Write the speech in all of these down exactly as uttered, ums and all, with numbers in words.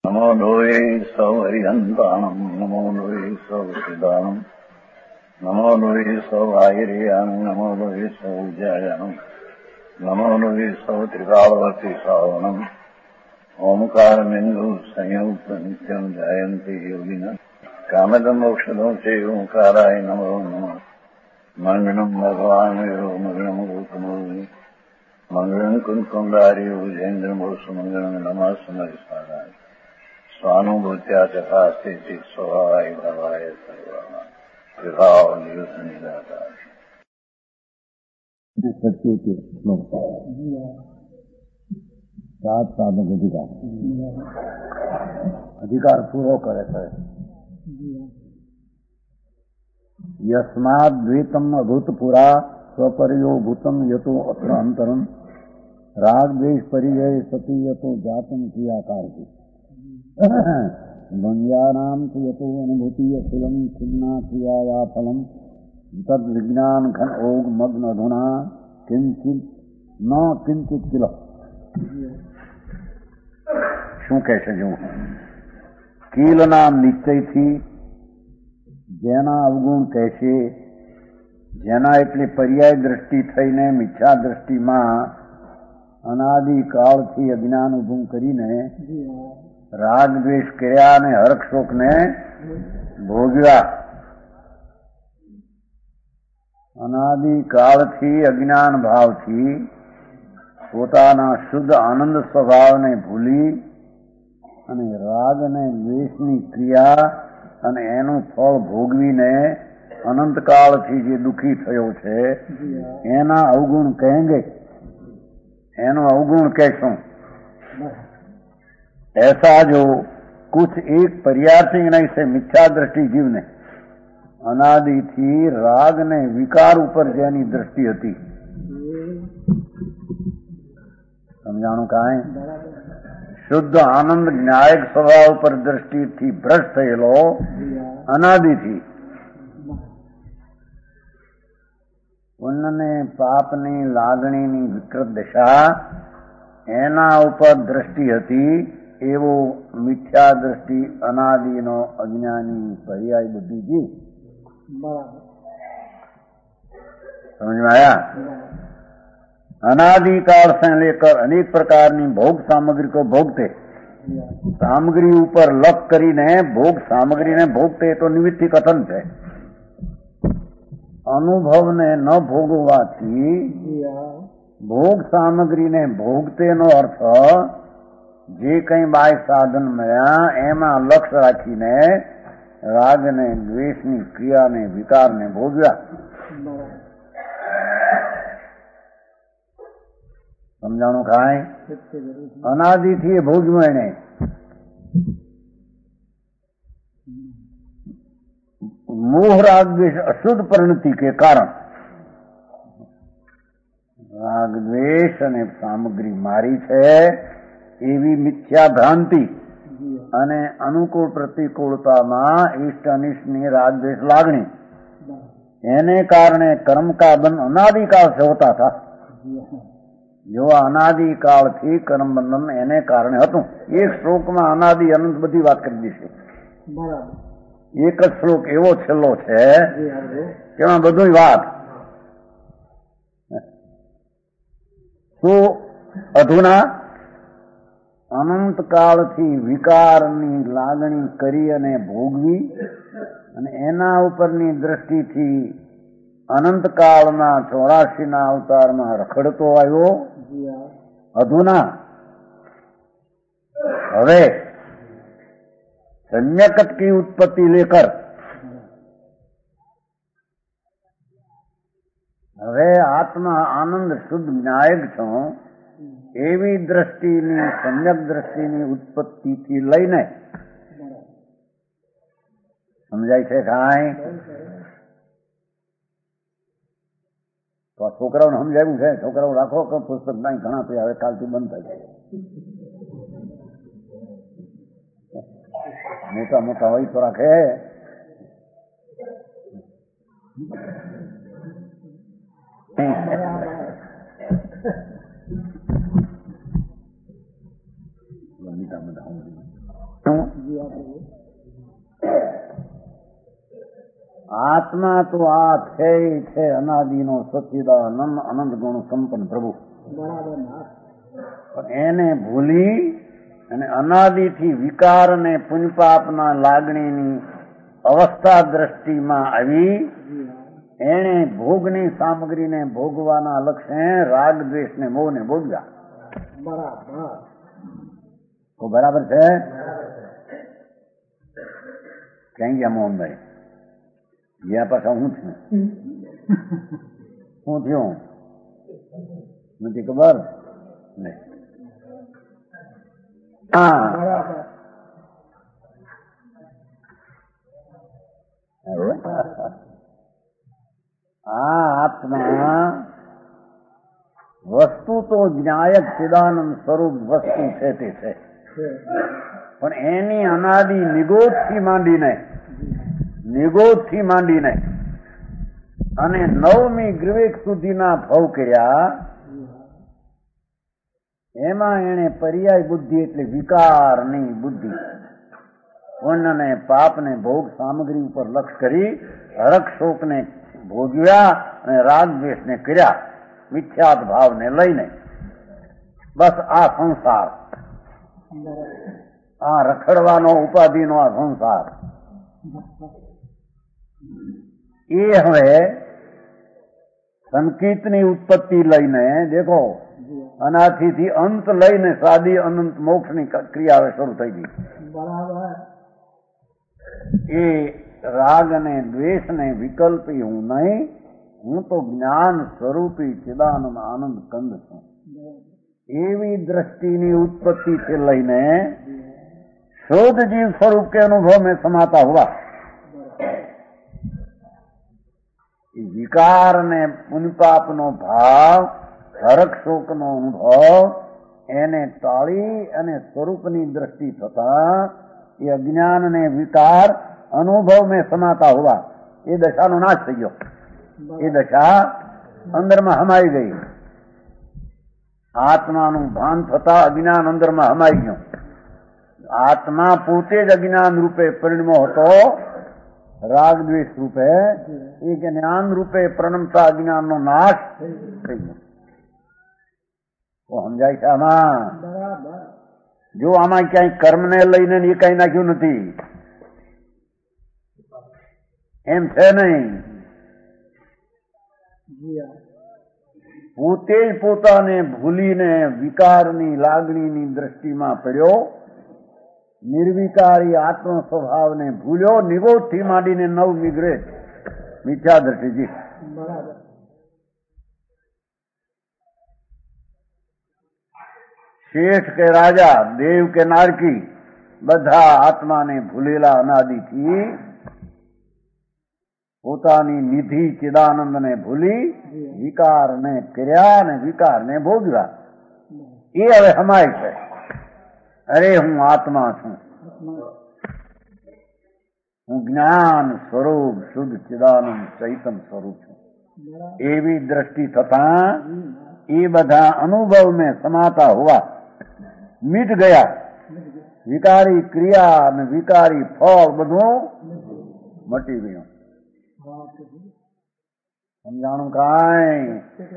नमो लोये सौहरिहन्ताणम् नमो लोये सौहृदानम् नमो लोये सौभागिर्यानम् नमो लोये सौजायानम् नमो लोये सौत्रिकालवती सावनम् ओंकारमिन्दु संयुक्त नित्यम् जायन्ति योगिनः कामदम् मोक्षदम् च ओंकाराय नमो नमः मङ्गलम् भगवान् वीरो मङ्गलम् रूपमोहि मङ्गलम् कुन्कुण्डारि उजेन्द्रमोसुमङ्गलम् नमः समरिसाराय स्वानुभूत्या तथा स्थिति स्वभावाय भवाय सर्वाः विभाव नियुक्त निराकार सत्य के श्लोक सात साधक अधिकार अधिकार पूर्व करे है यस्माद्वेतम अभूतपुरा स्वपरियो भूतम यतो अत्र अंतरम राग द्वेष परिजय सती यतो जातम क्रियाकार की द्वंद्वानां तु यतो अनुभूतिः फलं खिन्ना क्रियाया फलम तद विज्ञान घन ओग मग्न अधुना किंचित न किंचित किल શું કહેશે જો કીલના નિશ્ચયથી જેના અવગુણ કહેશે જેના એટલે પર્યાય દ્રષ્ટિ થઈને મિથ્યા દ્રષ્ટિમાં અનાદિ કાળથી અજ્ઞાન ઊભું કરીને રાગ દ્વેષ કર્યા અને હર્ષ શોકને ભોગવ્યા અનાદિ કાળથી અજ્ઞાન ભાવથી પોતાના શુદ્ધ આનંદ સ્વભાવને ભૂલી અને રાગ અને દ્વેષની ક્રિયા અને એનું ફળ ભોગવીને અનંતકાળથી જે દુઃખી થયો છે એના અવગુણ કહેંગે એનો અવગુણ કહેશું. ऐसा जो कुछ एक पर्यार्थी नहीं से मिथ्या दृष्टि जीव ने अनादि थी राग ने विकार ऊपर जेनी दृष्टि हती समझाणु काहे शुद्ध आनंद न्यायिक स्वभाव पर दृष्टि थी भ्रष्ट थयेलो अनादि थी पुण्य पाप ने लागणी नी विकृत दशा एना ऊपर दृष्टि हती एवो मिथ्या दृष्टि अनादिनो अज्ञानी पर्याय बुद्धि जी समझ में आया. अनादिकाल से लेकर अनेक प्रकार की भोग सामग्री को भोगते सामग्री ऊपर लक करीने भोग सामग्री ने भोगते तो निमित्ति कथन है. अनुभव ने न भोगवाथी भोग सामग्री ने भोगते नो अर्थ जे कई बाय साधन મળ્યા એમાં લક્ષ્ય રાખીને રાગ ને દ્વેષ ની ક્રિયા ને વિકાર ને ભોગવ્યા. સમજાણું કાંઈ અનાદિ થી ભોગવ્યું એને મોહ રાગ દ્વેષ અશુદ્ધ પરિણતિ के कारण રાગ દ્વેષ અને સામગ્રી મારી છે એવી મિથ્યા ભ્રાંતિ અને અનુકૂળ પ્રતિકૂળતામાં ઇષ્ટ અનિષ્ટની રાગ દ્વેષ લાગણી એને કારણે કર્મ का बंधन अनादिकाल से होता था. जो अनादिकालથી કર્મ બંધન એને કારણે હતું. એક શ્લોકમાં અનાદિ અનંત બધી વાત કરી દીધી. એક જ શ્લોક એવો છેલ્લો છે કે એમાં બધું વાત તો અધુના અનંતકાળથી વિકારની લાગણી કરી અને ભોગવી અને એના ઉપરની દ્રષ્ટિથી અનંતકાળના ચોરાસીના અવતારમાં રખડતો આવ્યો. અધુના હવે सम्यकत की उत्पत्ति लेकर હવે આત્મા આનંદ શુદ્ધ ન્યાયક છો એવી દ્રષ્ટિની સમ્યક દ્રષ્ટિની ઉત્પત્તિથી લઈને સમજાય છે કાંઈ તો આ છોકરાઓને સમજાવ્યું છે. છોકરાઓ રાખો કે પુસ્તક નહીં ઘણા પે હવે કાલથી બંધ થઈ જાય. મોટા મોટા હોય તો રાખે. આત્મા તો આ છે છે અનાદિનો સચ્ચિદાનંદ અનંત ગુણ સંપન્ન પ્રભુ. પણ એને ભૂલી અને અનાદિથી વિકાર અને પુણ્યપાપના લાગણીની અવસ્થા દ્રષ્ટિમાં આવી એને ભોગની સામગ્રીને ભોગવાના લક્ષે રાગ દ્વેષ ને મોહ ને ભોગવ્યા. બરાબર બરાબર છે. ક્યાં ગયા મોહનભાઈ? ગયા પાછા હું થયું શું થયું નથી ખબર ને? હા આ આત્મા વસ્તુ તો જ્ઞાયક ચિદાનંદ સ્વરૂપ વસ્તુ છે તે છે, પણ એની અનાદિ નિગોદથી માંડીને નિગોદથી માંડીને અને નવમી ગ્રીવેક સુધીના ભવ કર્યા. એમાં એને પર્યાય બુદ્ધિ એટલે વિકારની બુદ્ધિ પુણ્ય ને પાપ ને ભોગ સામગ્રી ઉપર લક્ષ કરી હરખ શોક ને ભોગવ્યા અને રાગ દ્વેષ ને કર્યા મિથ્યાત ભાવને લઈને. બસ આ સંસાર, આ રખડવાનો ઉપાધિનો આ સંસાર. એ હવે સંકિતની ઉત્પત્તિ લઈને દેખો અનાથીથી અંત લઈને સાદી અનંત મોક્ષની ક્રિયા શરૂ થઈ ગઈ. એ રાગ અને દ્વેષ ને વિકલ્પી હું નહીં, હું તો જ્ઞાન સ્વરૂપી ચિદાનંદ આનંદ કંદ છું. એવી દ્રષ્ટિની ઉત્પત્તિથી લઈને शोध जीव स्वरूप के अनुभव में समाता हुआ विकार ने पुण्यपाप नो भाव हरक शोक नो अनुभव एने टाળી અને સ્વરૂપની દ્રષ્ટિ થતા એ અજ્ઞાન ને વિકાર અનુભવ में समाता हुआ એ દશાનો નાશ થઈ ગયો. એ દશા અંદરમાં હમાઈ ગઈ. આત્માનું ભાન થતા અજ્ઞાન અંદરમાં હમાઈ ગયું. આત્મા પોતે જ અજ્ઞાન રૂપે પરિણમો હતો, રાગ દ્વેષ રૂપે. એ જ્ઞાન રૂપે પ્રણમતા અજ્ઞાન નો નાશ થઈ ગયો. સમજાય છે આમાં? જો આમાં ક્યાંય કર્મને લઈને એ કઈ નાખ્યું નથી એમ છે નહીં. પોતે જ પોતાને ભૂલીને વિકારની લાગણીની દ્રષ્ટિમાં પડ્યો. નિર્વિકારી આત્મ સ્વભાવને ભૂલ્યો. નિગોદથી માંડીને નવ મિગ્રે મિથ્યા દ્રષ્ટિજી. શેઠ કે રાજા, દેવ કે નારકી બધા આત્માને ભૂલેલા અનાદિથી પોતાની નિધિ ચિદાનંદને ભૂલી વિકારને કર્યા અને વિકારને ભોગવ્યા. એ હવે હમાય છે. અરે હું આત્મા છું, હું જ્ઞાન સ્વરૂપ શુદ્ધ ચિદાનંદ ચૈતન સ્વરૂપ છું. એવી દ્રષ્ટિ થતા એ બધા અનુભવ में समाता हुआ मिट गया. विकारी क्रिया અને વિકારી ફળ બધું મટી ગયું. સમજાણું? કાંઈ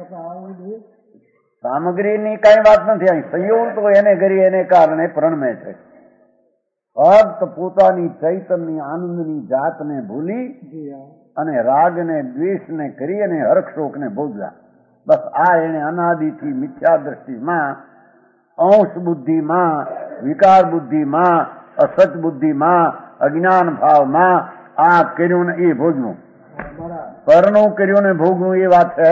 સામગ્રીની કઈ વાત નથી. અહીં સંયોગ તો એને કરી એને કારણે પ્રણમે છે. ફક્ત પોતાની ચૈતન્ય આનંદની જાતને ભૂલી અને રાગને દ્વેષને કરી અને હર્ષ શોકને ભોગવ્યા. બસ આ એને અનાદિથી મિથ્યા દ્રષ્ટિમાં, અંશ બુદ્ધિમાં, વિકાર બુદ્ધિમાં, અસત બુદ્ધિમાં, અજ્ઞાન ભાવમાં આ કર્યું ને એ ભોગવું. પરનું કર્યું ને ભોગવું એ વાત છે.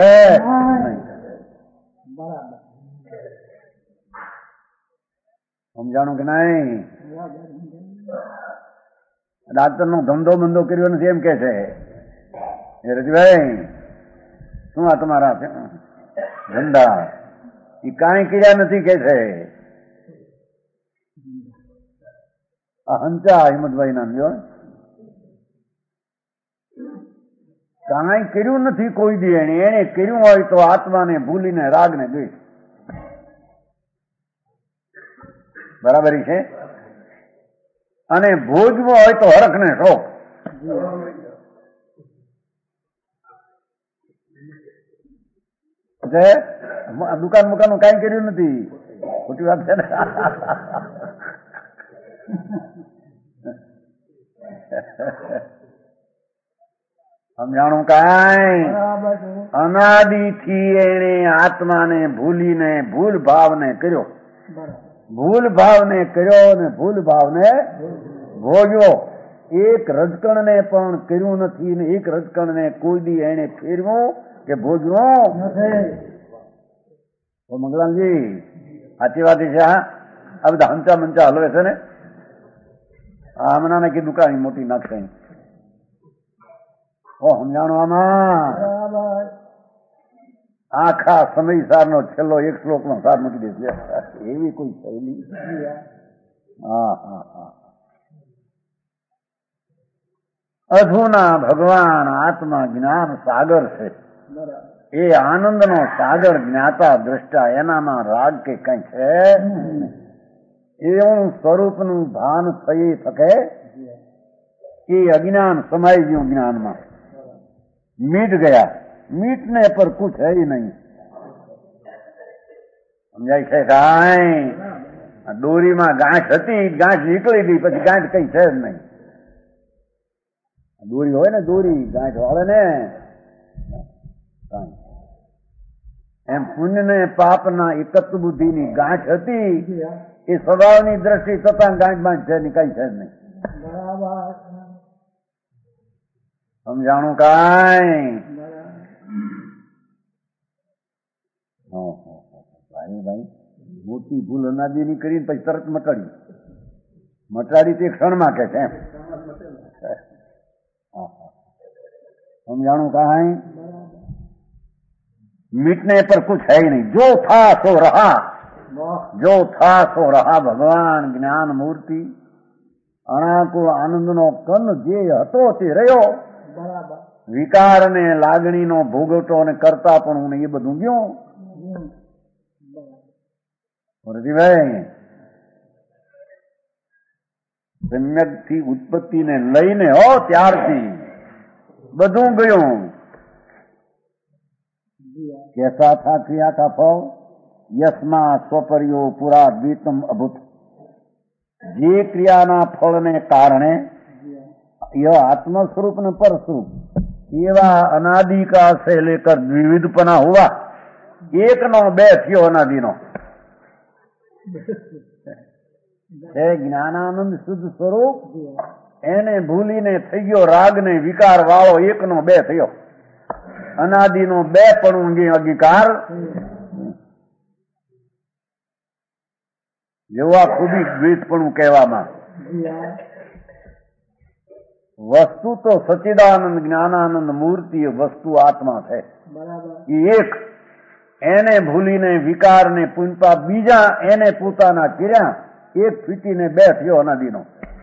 સમજાણું કે નહીં? ડાક્ટર નો ધંધો બંધો કર્યો નથી એમ કે છે એ રજભાઈ. શું આ તમારા ધંધા? એ કાંઈ કર્યા નથી કે છે આ હંચા હિંમતભાઈ નામ જો. કાંઈ કર્યું નથી કોઈ દી. એને એને કર્યું હોય તો આત્માને ભૂલીને રાગને દ્વેષ. બરાબર છે. અને ભોજવો હોય તો હરખ ને શોખ. દુકાન મુકાન કઈ કર્યું નથી, ખોટી વાત છે ને. સમજાણું કાંઈ? અનાદિથી એને આત્માને ભૂલીને ભૂલ ભાવને કર્યો, ભૂલ ભાવને કર્યો ને ભૂલ ભાવને ભોગવ્યો. એક રજકણને પણ કર્યું નથી ને એક રજકણને કોઈ દી એને ફેરવ્યું કે ભોગવ્યું નથી. મંગલામજી સાચી વાત છે. આ બધા હંચા મંચા હલવે છે ને, હમણાં કીધું કાંઈ મોટી નાખશે. ઓ સમજાણું આમાં? આખા સમય સાર નો છેલ્લો એક શ્લોક નો સાર મૂકી દેશે, એવી કોઈ શૈલી. હા હા હા. અધુના ભગવાન આત્મા જ્ઞાન સાગર છે. એ આનંદનો સાગર જ્ઞાતા દ્રષ્ટા એનામાં રાગ કે કઈ છે. એવું સ્વરૂપનું ભાન થઈ શકે એ અજ્ઞાન સમાઈ ગયું જ્ઞાનમાં, મીટ ગયા. મીટને પર કુછ હૈ નહીં. સમજાય છે કાંઈ? દોરીમાં ગાંઠ હતી, ગાંઠ નીકળી ગઈ, પછી ગાંઠ કઈ છે જ નહીં. દોરી હોય ને, દોરી ગાંઠ વાળે ને, એમ પુણ્ય ને પાપ ના એકત્વ બુદ્ધિની ગાંઠ હતી. એ સ્વભાવની દ્રષ્ટિ છતાં ગાંઠ બાંઠ છે ને કઈ છે જ નહીં. સમજાણું કાંઈ? ભાઈ ભાઈ મોટી ભૂલ અનાદિની કરીને પછી તરત મટાડી મટાડી તે ક્ષણમાં કે છે એમ. સમજાણું કાંઈ? મીટને પર કુછ है ही नहीं. जो था सो रहा, जो था सो रहा. ભગવાન જ્ઞાન મૂર્તિ અણાકુળ આનંદનો કન જે હતો તે રહ્યો. વિકાર ને લાગણીનો ભોગવટો અને કરતા પણ એ બધું ગયું. ભાઈ સમ્યક થી ઉત્પત્તિ ને લઈને હો ત્યારથી બધું ગયું. कैसा था क्रिया का फल? यस्मा स्वपर्यो पुरा द्वितम अभूत. જે ક્રિયાના ફળને કારણે यह आत्म स्वरूप न पर स्वरूप एवा अनादि का से लेकर द्विविधपना हुआ. एक नो बे थयो अनादि नो है ज्ञानानंद शुद्ध स्वरूप. એને ભૂલીને થઈ ગયો રાગ ને વિકાર વાળો એક નો બે થયો. અનાદિ નો બે પણ અંગીકાર જેવા ખૂબી દ્વૈતપણું કહેવામાં. વસ્તુ તો સચ્ચિદાનંદ જ્ઞાનાનંદ મૂર્તિ વસ્તુ આત્મા છે. એ એક એને ભૂલીને વિકાર ને પુંપા બીજા એને પોતાના કર્યા. એક ફીટીને બે થયો અનાદિનો.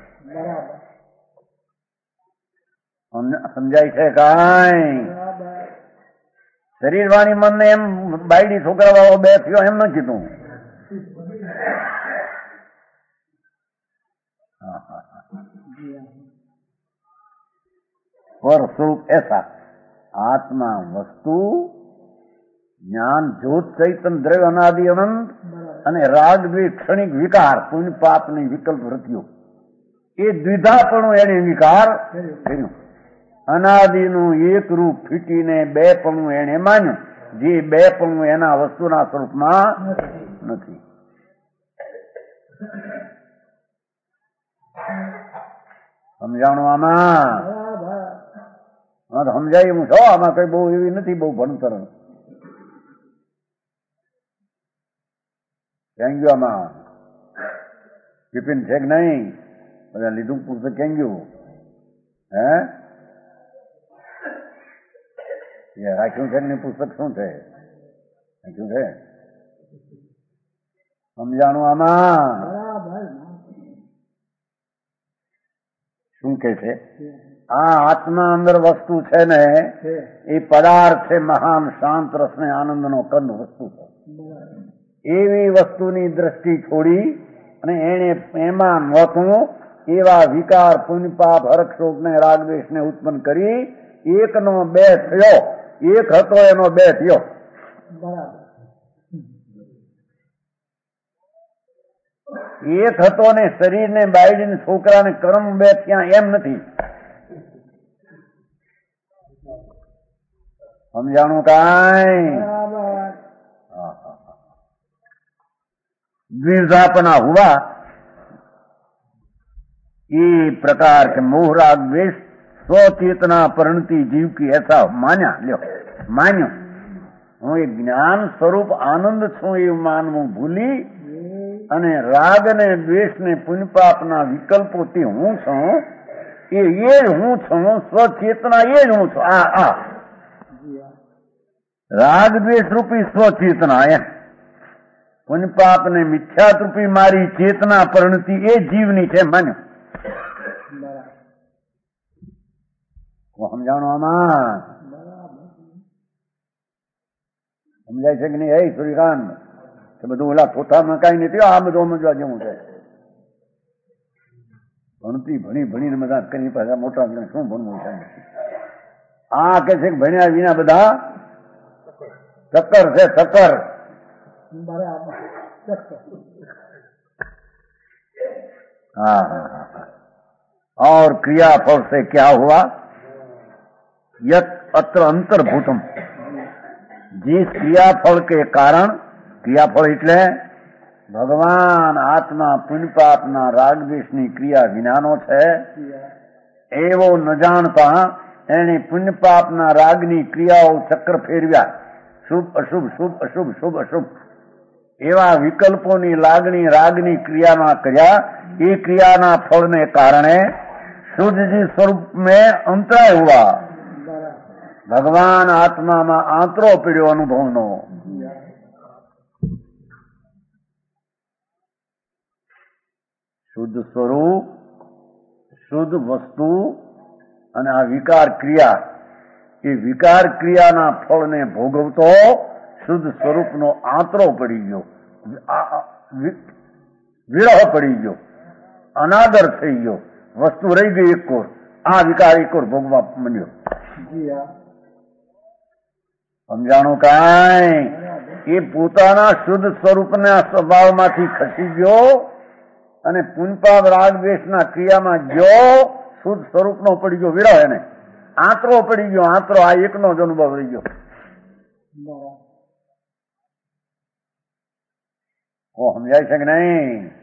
સમજાય છે કાંઈ? શરીર વાણી મનને એમ બાયડી છોકરા વાળો બે થયો એમ ન કીધું. पर स्वरूप ऐसा आत्मा वस्तु ज्ञान ज्योत चैतन द्रव्य अनादि अनंत અને રાગ દ્વેષ ક્ષણિક વિકાર પુણ્ય પાપની વિકલ્પ વૃત્તિઓ એ દ્વિધાપણું એને વિકાર કર્યું. અનાદિનું એક રૂપ ફીટીને બે પણું એને માન્યું. જે બે પણું એના વસ્તુના સ્વરૂપમાં નથી. સમજાણું આમાં? સમજાય હું છો. આમાં કઈ બહુ એવી નથી, બહુ ભણતર. ક્યાં ગયું આમાં? બિપિન છે કે નહીં? બધા લીધું પુસ્તક ક્યાં ગયું? હે રાખ્યું છે ને પુસ્તક શું છે? રાખ્યું છે? સમજાણું આમાં? શું કે છે? આ આત્મા અંદર વસ્તુ છે ને એ પદાર્થ છે. મહાન શાંત રસ ને આનંદ નો કંદ વસ્તુ છે. એવી વસ્તુની દ્રષ્ટિ છોડી અને એને એમાં નહોતું એવા વિકાર પુણ્ય પાપ હરખ શોક ને રાગ દ્વેષ ને ઉત્પન્ન કરી એકનો બે થયો, એક હતો એનો બે થયો. એક હતો ને શરીર ને બાયડી ને છોકરા ને કર્મ બે થયા એમ નથી. સમજાણું કાંઈ? द्विजापना हुआ ये प्रकार के मोह राग द्वेष स्वचेतना परिणति जीव की ऐसा मान्या ल्यो मान्यो हूँ एक ज्ञान स्वरूप आनंद छू એવું માનવું ભૂલી અને રાગ ને દ્વેષ ને પુણ્ય પાપના વિકલ્પો તે હું છું એ એ જ હું છું સ્વચેતના એ જ હું છું. આ આ રાગ દ્વેષ રૂપી સ્વચેતના એમ પુण्य पाप ने मिथ्यात्रूपी मारी चेतना परिणति ए जीवनी है मान्यो. समझाणो आमा समझाय छे कि नहीं? हे सूर्यकांत तो बधुं ओला फोटामां काई नथी, आ बधुं समजवा जेवुं छे. भणती भणी भणीने बधा करी पाछा मोटा थઈને શું ભણવું છે? આ કે છે ભણ્યા વિના બધા ચક્કર છે ચક્કર. हाँ और क्रियाफल से क्या हुआ? यत अत्र अंतर्भूतम जिस क्रियाफल के कारण क्रियाफल એટલે ભગવાન આત્મા પુણ્ય પાપના રાગ દ્વેષની ક્રિયા વિનાનો છે એવો ન જાણતા એને પુણ્ય પાપના રાગની ક્રિયાઓ ચક્ર ફેરવ્યા. શુભ અશુભ શુભ અશુભ શુભ અશુભ એવા વિકલ્પોની લાગણી રાગની ક્રિયામાં કર્યા. એ ક્રિયાના ફળને કારણે શુદ્ધજી સ્વરૂપ में अंतराय हुआ. भगवान आत्माમાં આંતરો પીડ્યો અનુભવનો. શુદ્ધ સ્વરૂપ શુદ્ધ વસ્તુ અને આ વિકાર ક્રિયા એ વિકાર ક્રિયાના ફળને ભોગવતો શુદ્ધ સ્વરૂપનો આંતરો પડી ગયો, વિરહ પડી ગયો, અનાદર થઈ ગયો, વસ્તુ રહી ગઈ એક કોર, આ વિકાર એક કોર ભોગવા માંડ્યો. સમજાણું કાંઈ? એ પોતાના શુદ્ધ સ્વરૂપના સ્વભાવમાંથી ખસી ગયો અને પુનપાપ રાગ દ્વેષના ક્રિયામાં ગયો, શુદ્ધ સ્વરૂપનો પડી ગયો વિરહ, એને આંતરો પડી ગયો, આંતરો આ એકનો જ અનુભવ રહી ગયો. ઓ સમજાય છે કે નહીં?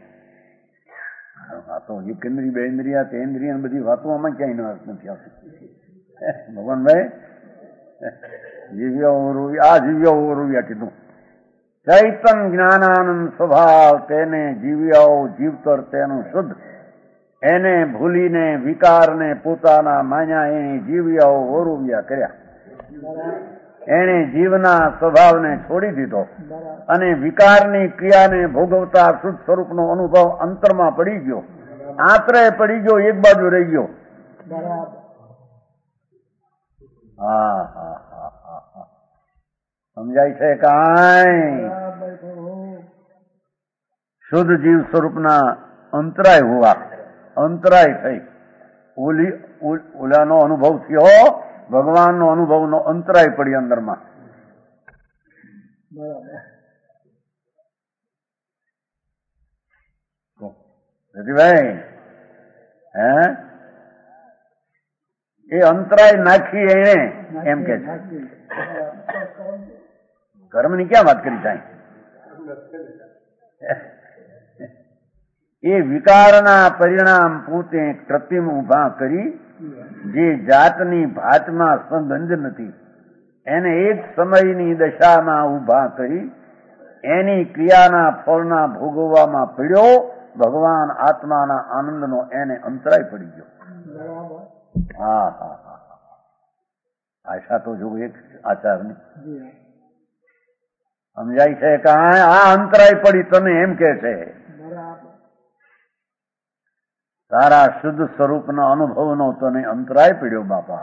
આ તો એક ઇન્દ્રિય બે ઇન્દ્રિયા તે ઇન્દ્રિય બધી વાતો આમાં ક્યાંય નથી આવતી. ભગવાનભાઈ જીવ્યો રૂવ્યા આ જીવ્યો રૂવ્યા કીધું. ચૈતન જ્ઞાનાનંદ સ્વભાવ તેને જીવ્યો જીવતર તેનું શુદ્ધ એને ભૂલીને વિકારને પોતાના માન્યા એને જીવ્યો ઓરુવ્યા કર્યા. એને જીવના સ્વભાવને છોડી દીધો અને વિકારની ક્રિયાને ભોગવતા શુદ્ધ સ્વરૂપનો અનુભવ અંતરમાં પડી ગયો, આંતરે પડી ગયો, એક બાજુ રહી ગયો. હા હા હા હા સમજાય છે કાંઈ? શુદ્ધ જીવ સ્વરૂપના અંતરાય હોવા, અંતરાય થઈ ઓલી ઓલાનો અનુભવ થયો, ભગવાનનો અનુભવનો અંતરાય પડી અંદરમાં. ભાઈ હે એ અંતરાય નાખી એને એમ કે છે. કર્મની ક્યાં વાત કરી થાય? એ વિકારના પરિણામ પોતે કૃત્રિમ ઉભા કરી જે જાતની ભાતમાં સંગંધ નથી એને એક સમયની દશામાં ઉભા કરી એની ક્રિયાના ફળના ભોગવવામાં પડ્યો. ભગવાન આત્માના આનંદનો એને અંતરાય પડી ગયો. હા હા હા આશા તો જો એક આચારની સમજાય છે કાંઈ? આ અંતરાય પડી તને એમ કે છે. તારા શુદ્ધ સ્વરૂપના અનુભવનો તને અંતરાય પડ્યો બાપા.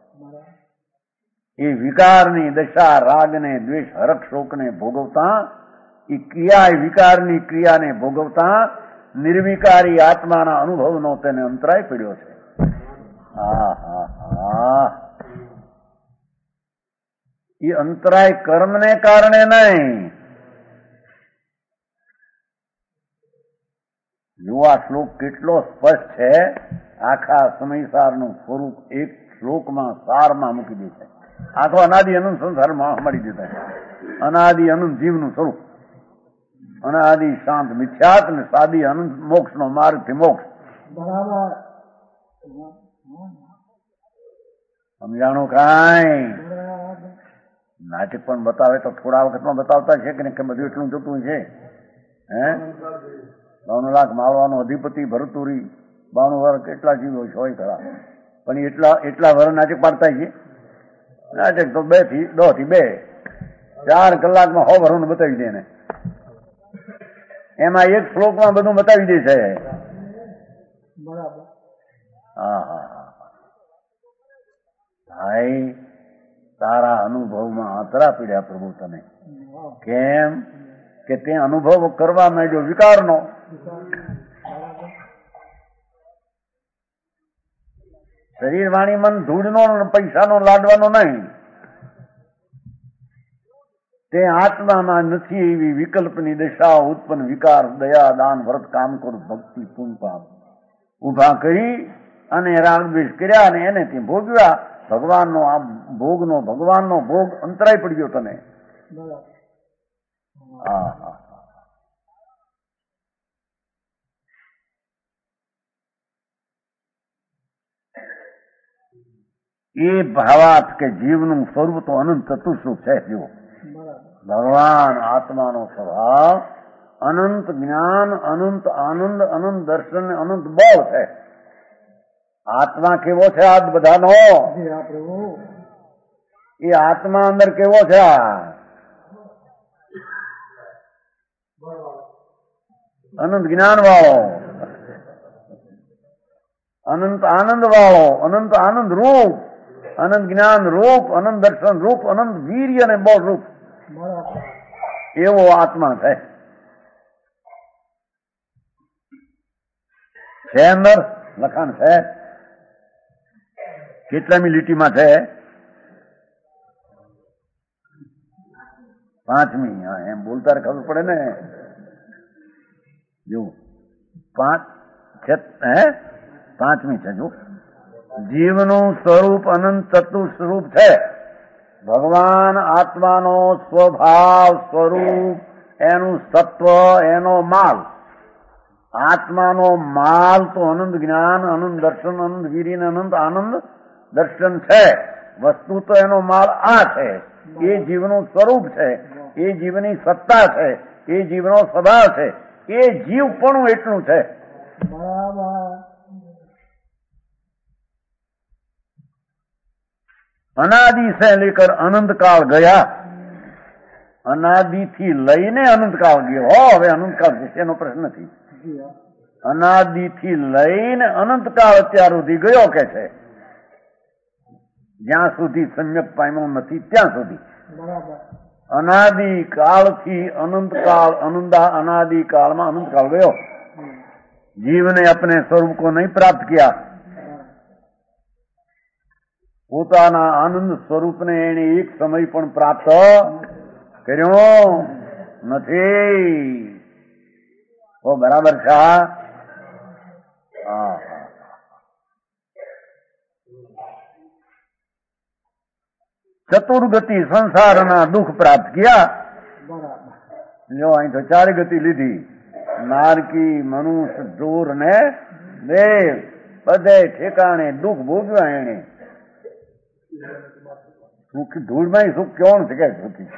એ વિકારની દશા રાગને દ્વેષ હરખ શોકને ભોગવતા, એ ક્રિયા વિકારની ક્રિયાને ભોગવતા નિર્વિકારી આત્માના અનુભવનો તેને અંતરાય પડ્યો છે. હા હા હા એ અંતરાય કર્મને કારણે નહીં. જો આ શ્લોક કેટલો સ્પષ્ટ છે, આખા સમયસારનું સ્વરૂપ એક શ્લોકમાં સારમાં મૂકી દે છે. આ તો અનાદિ અનંત સંસારમાં મળી દેતા છે. અનાદિ અનંત જીવનું સ્વરૂપ, અનાદિ શાંત મિથ્યાત ને સાદી અનંત મોક્ષ નો માર્ગ થી મોક્ષ. બરાબર સમજાણું? કાંઈ નાટક પણ બતાવે તો થોડા વખતમાં બતાવતા છે કે બધું એટલું જતું છે. હે બાવન લાખ માળવાનો અધિપતિ ભરતુરી બાવન વર્ષ કેટલા જીવો હોય ખરા, પણ એટલા એટલા વર્ષ નાટક પાડતા છે. નાટક તો બે થી દો થી બે ચાર કલાકમાં હો વર્ષ બતાવી દે ને, એમાં એક શ્લોકમાં બધું બતાવી દે છે. બરાબર. હા હા હા ભાઈ, તારા અનુભવમાં આતરા પીડ્યા પ્રભુ તને. કેમ કે તે અનુભવ કરવા માંડ્યો વિકારનો. શરીર વાણી મન ધૂળનો પૈસાનો લાડવાનો નહીં. તે આત્મામાં નથી એવી વિકલ્પની દશા ઉત્પન્ન વિકાર દયા દાન વ્રત કામ કરું ભક્તિ પુણ્ય ઉભા કરી અને રાગ દ્વેષ કર્યા અને એને તે ભોગવ્યા. ભગવાનનો આ ભોગનો ભગવાનનો ભોગ અંતરાય પડ્યો તને. હા હા એ ભાવાર્થ કે જીવનું સ્વરૂપ તો અનંત ચતુસ્વરૂપ છે. જુઓ, ભગવાન આત્માનો સ્વભાવ અનંત જ્ઞાન, અનંત આનંદ, અનંત દર્શન, અનંત ભાવ છે. આત્મા કેવો છે આ બધાનો? એ આત્મા અંદર કેવો છે? આ અનંત જ્ઞાન વાળો, અનંત આનંદ વાળો, અનંત આનંદ રૂપ, અનંત જ્ઞાન રૂપ, અનંત દર્શન રૂપ, અનંત વીર્ય અને બળ રૂપ, એવો આત્મા છે. છે અંદર લખાણ છે. કેટલામી લીટીમાં છે? પાંચમી. હા, એમ બોલતા ખબર પડે ને. જો પાંચ છે, હે પાંચમી છે. જો જીવનું સ્વરૂપ અનંત ચતુસ્વરૂપ છે. ભગવાન આત્માનો સ્વભાવ સ્વરૂપ, એનું સત્વ, એનો માલ. આત્માનો માલ તો અનંત જ્ઞાન, અનંત દર્શન, અનંત વીર્ય, અનંત આનંદ દર્શન છે. વસ્તુ તો એનો માલ આ છે. એ જીવનું સ્વરૂપ છે, એ જીવની સત્તા છે, એ જીવનો સ્વભાવ છે, એ જીવ પણ એટલું છે. બરાબર. અનાદિ સે લેકર અનંત કાળ ગયા. અનાદિ થી લઈને અનંત કાળ ગયો. હો, હવે અનંત કાળ એનો પ્રશ્ન નથી. અનાદિ થી લઈને અનંત કાળ અત્યાર સુધી ગયો કે છે. જ્યાં સુધી સમ્યક પામ્યો નથી ત્યાં સુધી. અનાદિ કાળથી અનંત કાળ, અનંતા અનાદિ काल में अनंत काल गयो. जीव ने अपने स्वरूप को नहीं प्राप्त किया. પોતાના આનંદ સ્વરૂપને એને એક સમય પણ પ્રાપ્ત કર્યો નથી. ઓ બરાબર છે. હા, ચતુર્ગતિ સંસારના દુઃખ પ્રાપ્ત કિયા. જો અહીં તો ચાર ગતિ લીધી. નારકી, મનુષ્ય, ધૂર ને દેવ, બધે ઠેકાણે દુઃખ ભોગવ્યા એને. સુખી ધૂળમાં સુખ કોણ છે કે સુખી?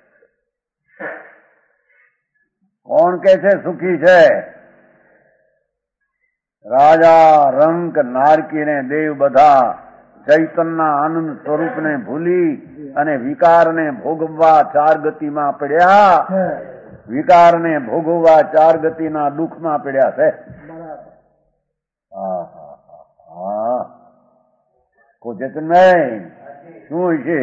કોણ કે છે સુખી છે? રાજા, રંક, નારકી ને દેવ બધા ચૈતનના આનંદ સ્વરૂપને ભૂલી અને વિકારને ભોગવવા ચાર ગતિમાં પડ્યા. વિકારને ભોગવવા ચાર ગતિના દુઃખમાં પડ્યા છે. હા હા હા. કોઈ ચેતન નહીં. શું છે?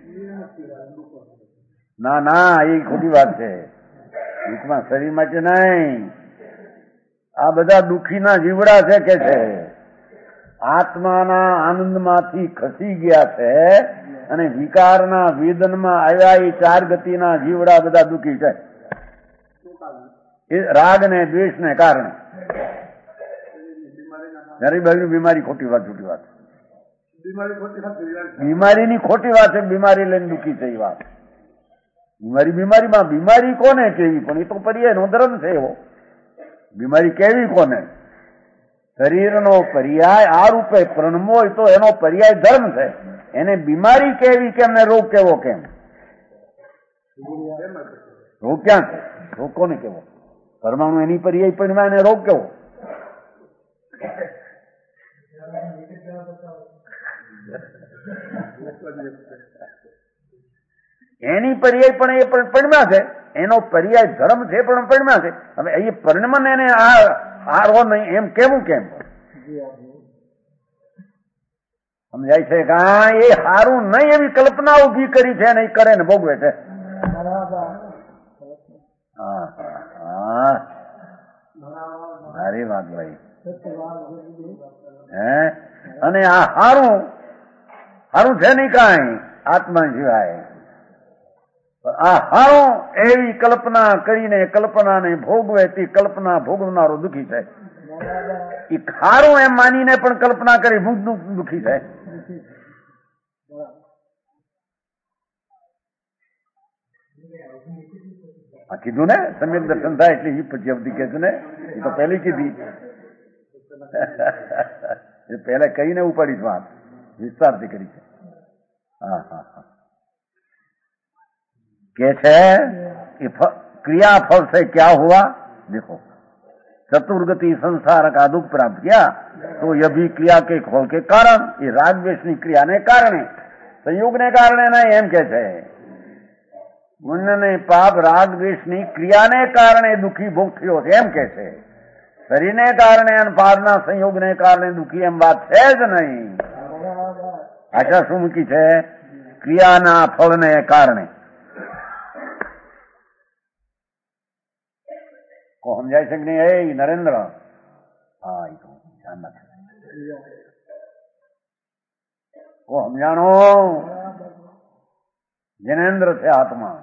ના ના, એ ખોટી વાત છે. દુઃખમાં શરીર માટે નહીં. આ બધા દુઃખીના જીવડા છે કે છે આત્માના આનંદમાંથી ખસી ગયા છે અને વિકારના વેદનમાં આવ્યા એ ચાર ગતિના જીવડા બધા દુઃખી છે એ રાગ ને દ્વેષ ને કારણે. જરી બાજુ બીમારી ખોટી વાત છૂટી વાત બીમારીની ખોટી વાત છે. બીમારી લઈને દુઃખી છે એ વાત. બીમારી બીમારીમાં બીમારી કોને કેવી પણ એ તો પર્યાયનો ધર્મ છે એવો. બીમારી કેવી કોને? શરીરનો પર્યાય આ રૂપે પ્रणमो હોય તો એનો પર્યાય ધર્મ છે. એને બીમારી કેવી કેમ ને રોગ કેવો કેમ? રોગ ક્યાં છે? રોગ કોને કેવો? પરમાણુ એની પર્યાય પણ એને રોગ કેવો? એની પર્યાય પણ એ પરિણ્યા છે. એનો પર્યાય ધર્મ છે પણ પરિણ્યા છે. હવે એ પરિણમન એને આ હારો નહીં એમ કેવું કેમ સમજાય છે કે હા એ હારું નહીં એવી કલ્પના ઉભી કરી છે અને એ કરે ને ભોગવે છે. હા હા સારી વાત ભાઈ. હે અને આ હારું હારું છે નહીં કાંઈ આત્મા સિવાય. આ હારું એવી કલ્પના કરીને કલ્પનાને ભોગવે તે કલ્પના ભોગવનારો દુઃખી છે. એ ખારું એમ માનીને પણ કલ્પના કરી દુઃખી છે. આ કીધું ને સમ્યક દર્શન થાય એટલે એ પછી અવધિ કે છે ને એ તો પહેલી કીધી એ પહેલા કહીને ઉપાડીશ વાત વિસ્તારથી કરી છે. હા હા હા કે છે क्रिया फल से क्या हुआ? देखो चतुर्गति संसार का दुख प्राप्त किया तो यह भी क्रिया के फल के कारण ये राग द्वेषની ક્રિયાને કારણે સંયોગને કારણે નહીં એમ કે છે. પુણ્યને પાપ રાગ દ્વેષની ક્રિયાને કારણે દુઃખી ભોગ થયો છે એમ કે છે. શરીરને કારણે અને પાપના સંયોગને કારણે દુઃખી એમ વાત છે જ નહીં. આશા શું મૂકી છે? ક્રિયાના ફળને કારણે. કો સમજાય છે કે નહીં? એ નરેન્દ્ર હા એ તો ધ્યાન રાખે. કો સમજાણો? જિનેન્દ્ર છે આત્મા.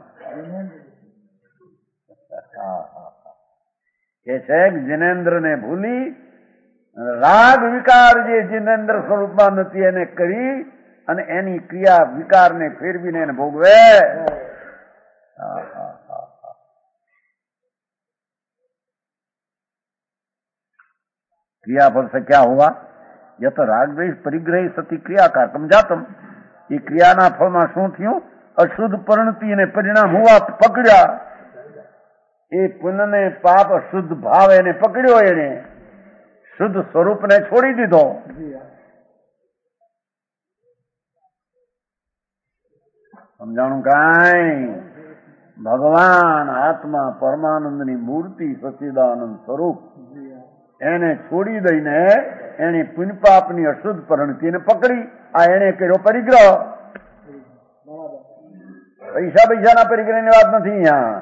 એ છે જિનેન્દ્ર ને ભૂલી રાગ વિકાર જે જિનેન્દ્ર સ્વરૂપમાં નથી એને કરી અને એની ક્રિયા વિકારને ફેરવીને એને ભોગવે. क्रियाफल से क्या हुआ? यत राग द्वेष परिग्रही सती क्रियाकारकम जातम. ये क्रियाना फलમાં શું થયું? અશુદ્ધ પરિણતિ અને પરિણામ હુआ પકડ્યા. એ પુણ્ય ને પાપ અશુદ્ધ ભાવ એને પકડ્યો, એને શુદ્ધ સ્વરૂપને છોડી દીધો. સમજાણું કાંઈ? ભગવાન આત્મા પરમાનંદની મૂર્તિ સચ્ચિદાનંદ સ્વરૂપ એને છોડી દઈને એને પુણ્ય પાપની અશુદ્ધ પરિણતિને પકડી. આ એને કર્યો પરિગ્રહ. પૈસા પૈસાના પરિગ્રહની વાત નથી અહીંયા.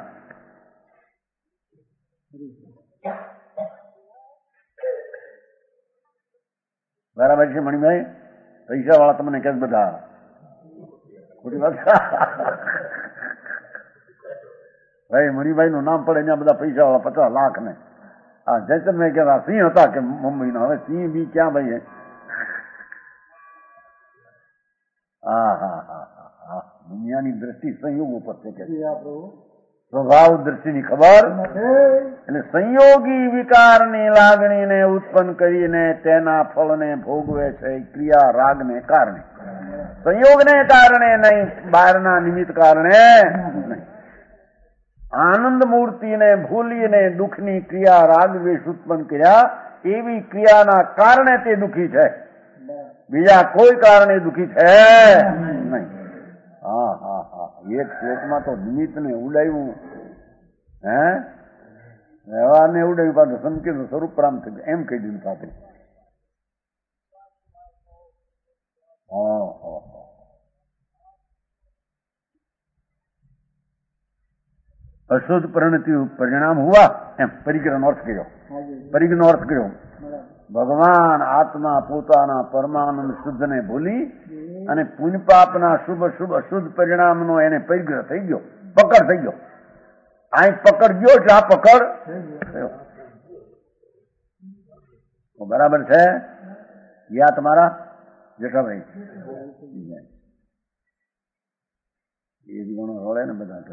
બરાબર છે મણિભાઈ? પૈસા વાળા તમને કે બધા ખોટી વાત. ભાઈ મણિભાઈ નું નામ પડે ત્યાં બધા પૈસા વાળા પચાસ લાખ ને હા જયચંદ્રભાઈ કહેતા સિંહ હતા કે મુંબઈના. હવે સિંહ બી ક્યાં ભાઈ? હા હા હા હા દુનિયાની દ્રષ્ટિ સંયોગ ઉપર છે કે સ્વભાવ દ્રષ્ટિની ખબર. એટલે સંયોગી વિકારની લાગણીને ઉત્પન્ન કરીને તેના ફળને ભોગવે છે ક્રિયા રાગને કારણે. સંયોગને કારણે નહીં, બહારના નિમિત્ત કારણે નહીં. આનંદ મૂર્તિને ભૂલીને દુઃખની ક્રિયા રાગ દ્વેષ ઉત્પન્ન કર્યા એવી ક્રિયાના કારણે તે દુઃખી છે. બીજા કોઈ કારણે દુઃખી છે નહીં. હા હા હા એક શ્લોકમાં તો નિમિત્તને ઉડાવ્યું, હે વ્યવહારને ઉડાવ્યું, પાછું સંકેત સ્વરૂપ પ્રાપ્ત થયું એમ કહી દીધું સાથે. અશુદ્ધ પરિણતિ પરિણામ હુઆ એમ પરિગ્રહનો અર્થ કર્યો. પરિગ્રહનો અર્થ કર્યો ભગવાન આત્મા પોતાના પરમાનંદ શુદ્ધને ભૂલી અને પુણ્ય પાપના શુભ શુભ અશુદ્ધ પરિણામનો એને પરિગ્રહ થઈ ગયો, પકડ થઈ ગયો. અહીં પકડ ગયો એટલે આ પકડ થયો. બરાબર છે? યા તમારા જેઠાભાઈ એ જ ગણો રોડે ને બધા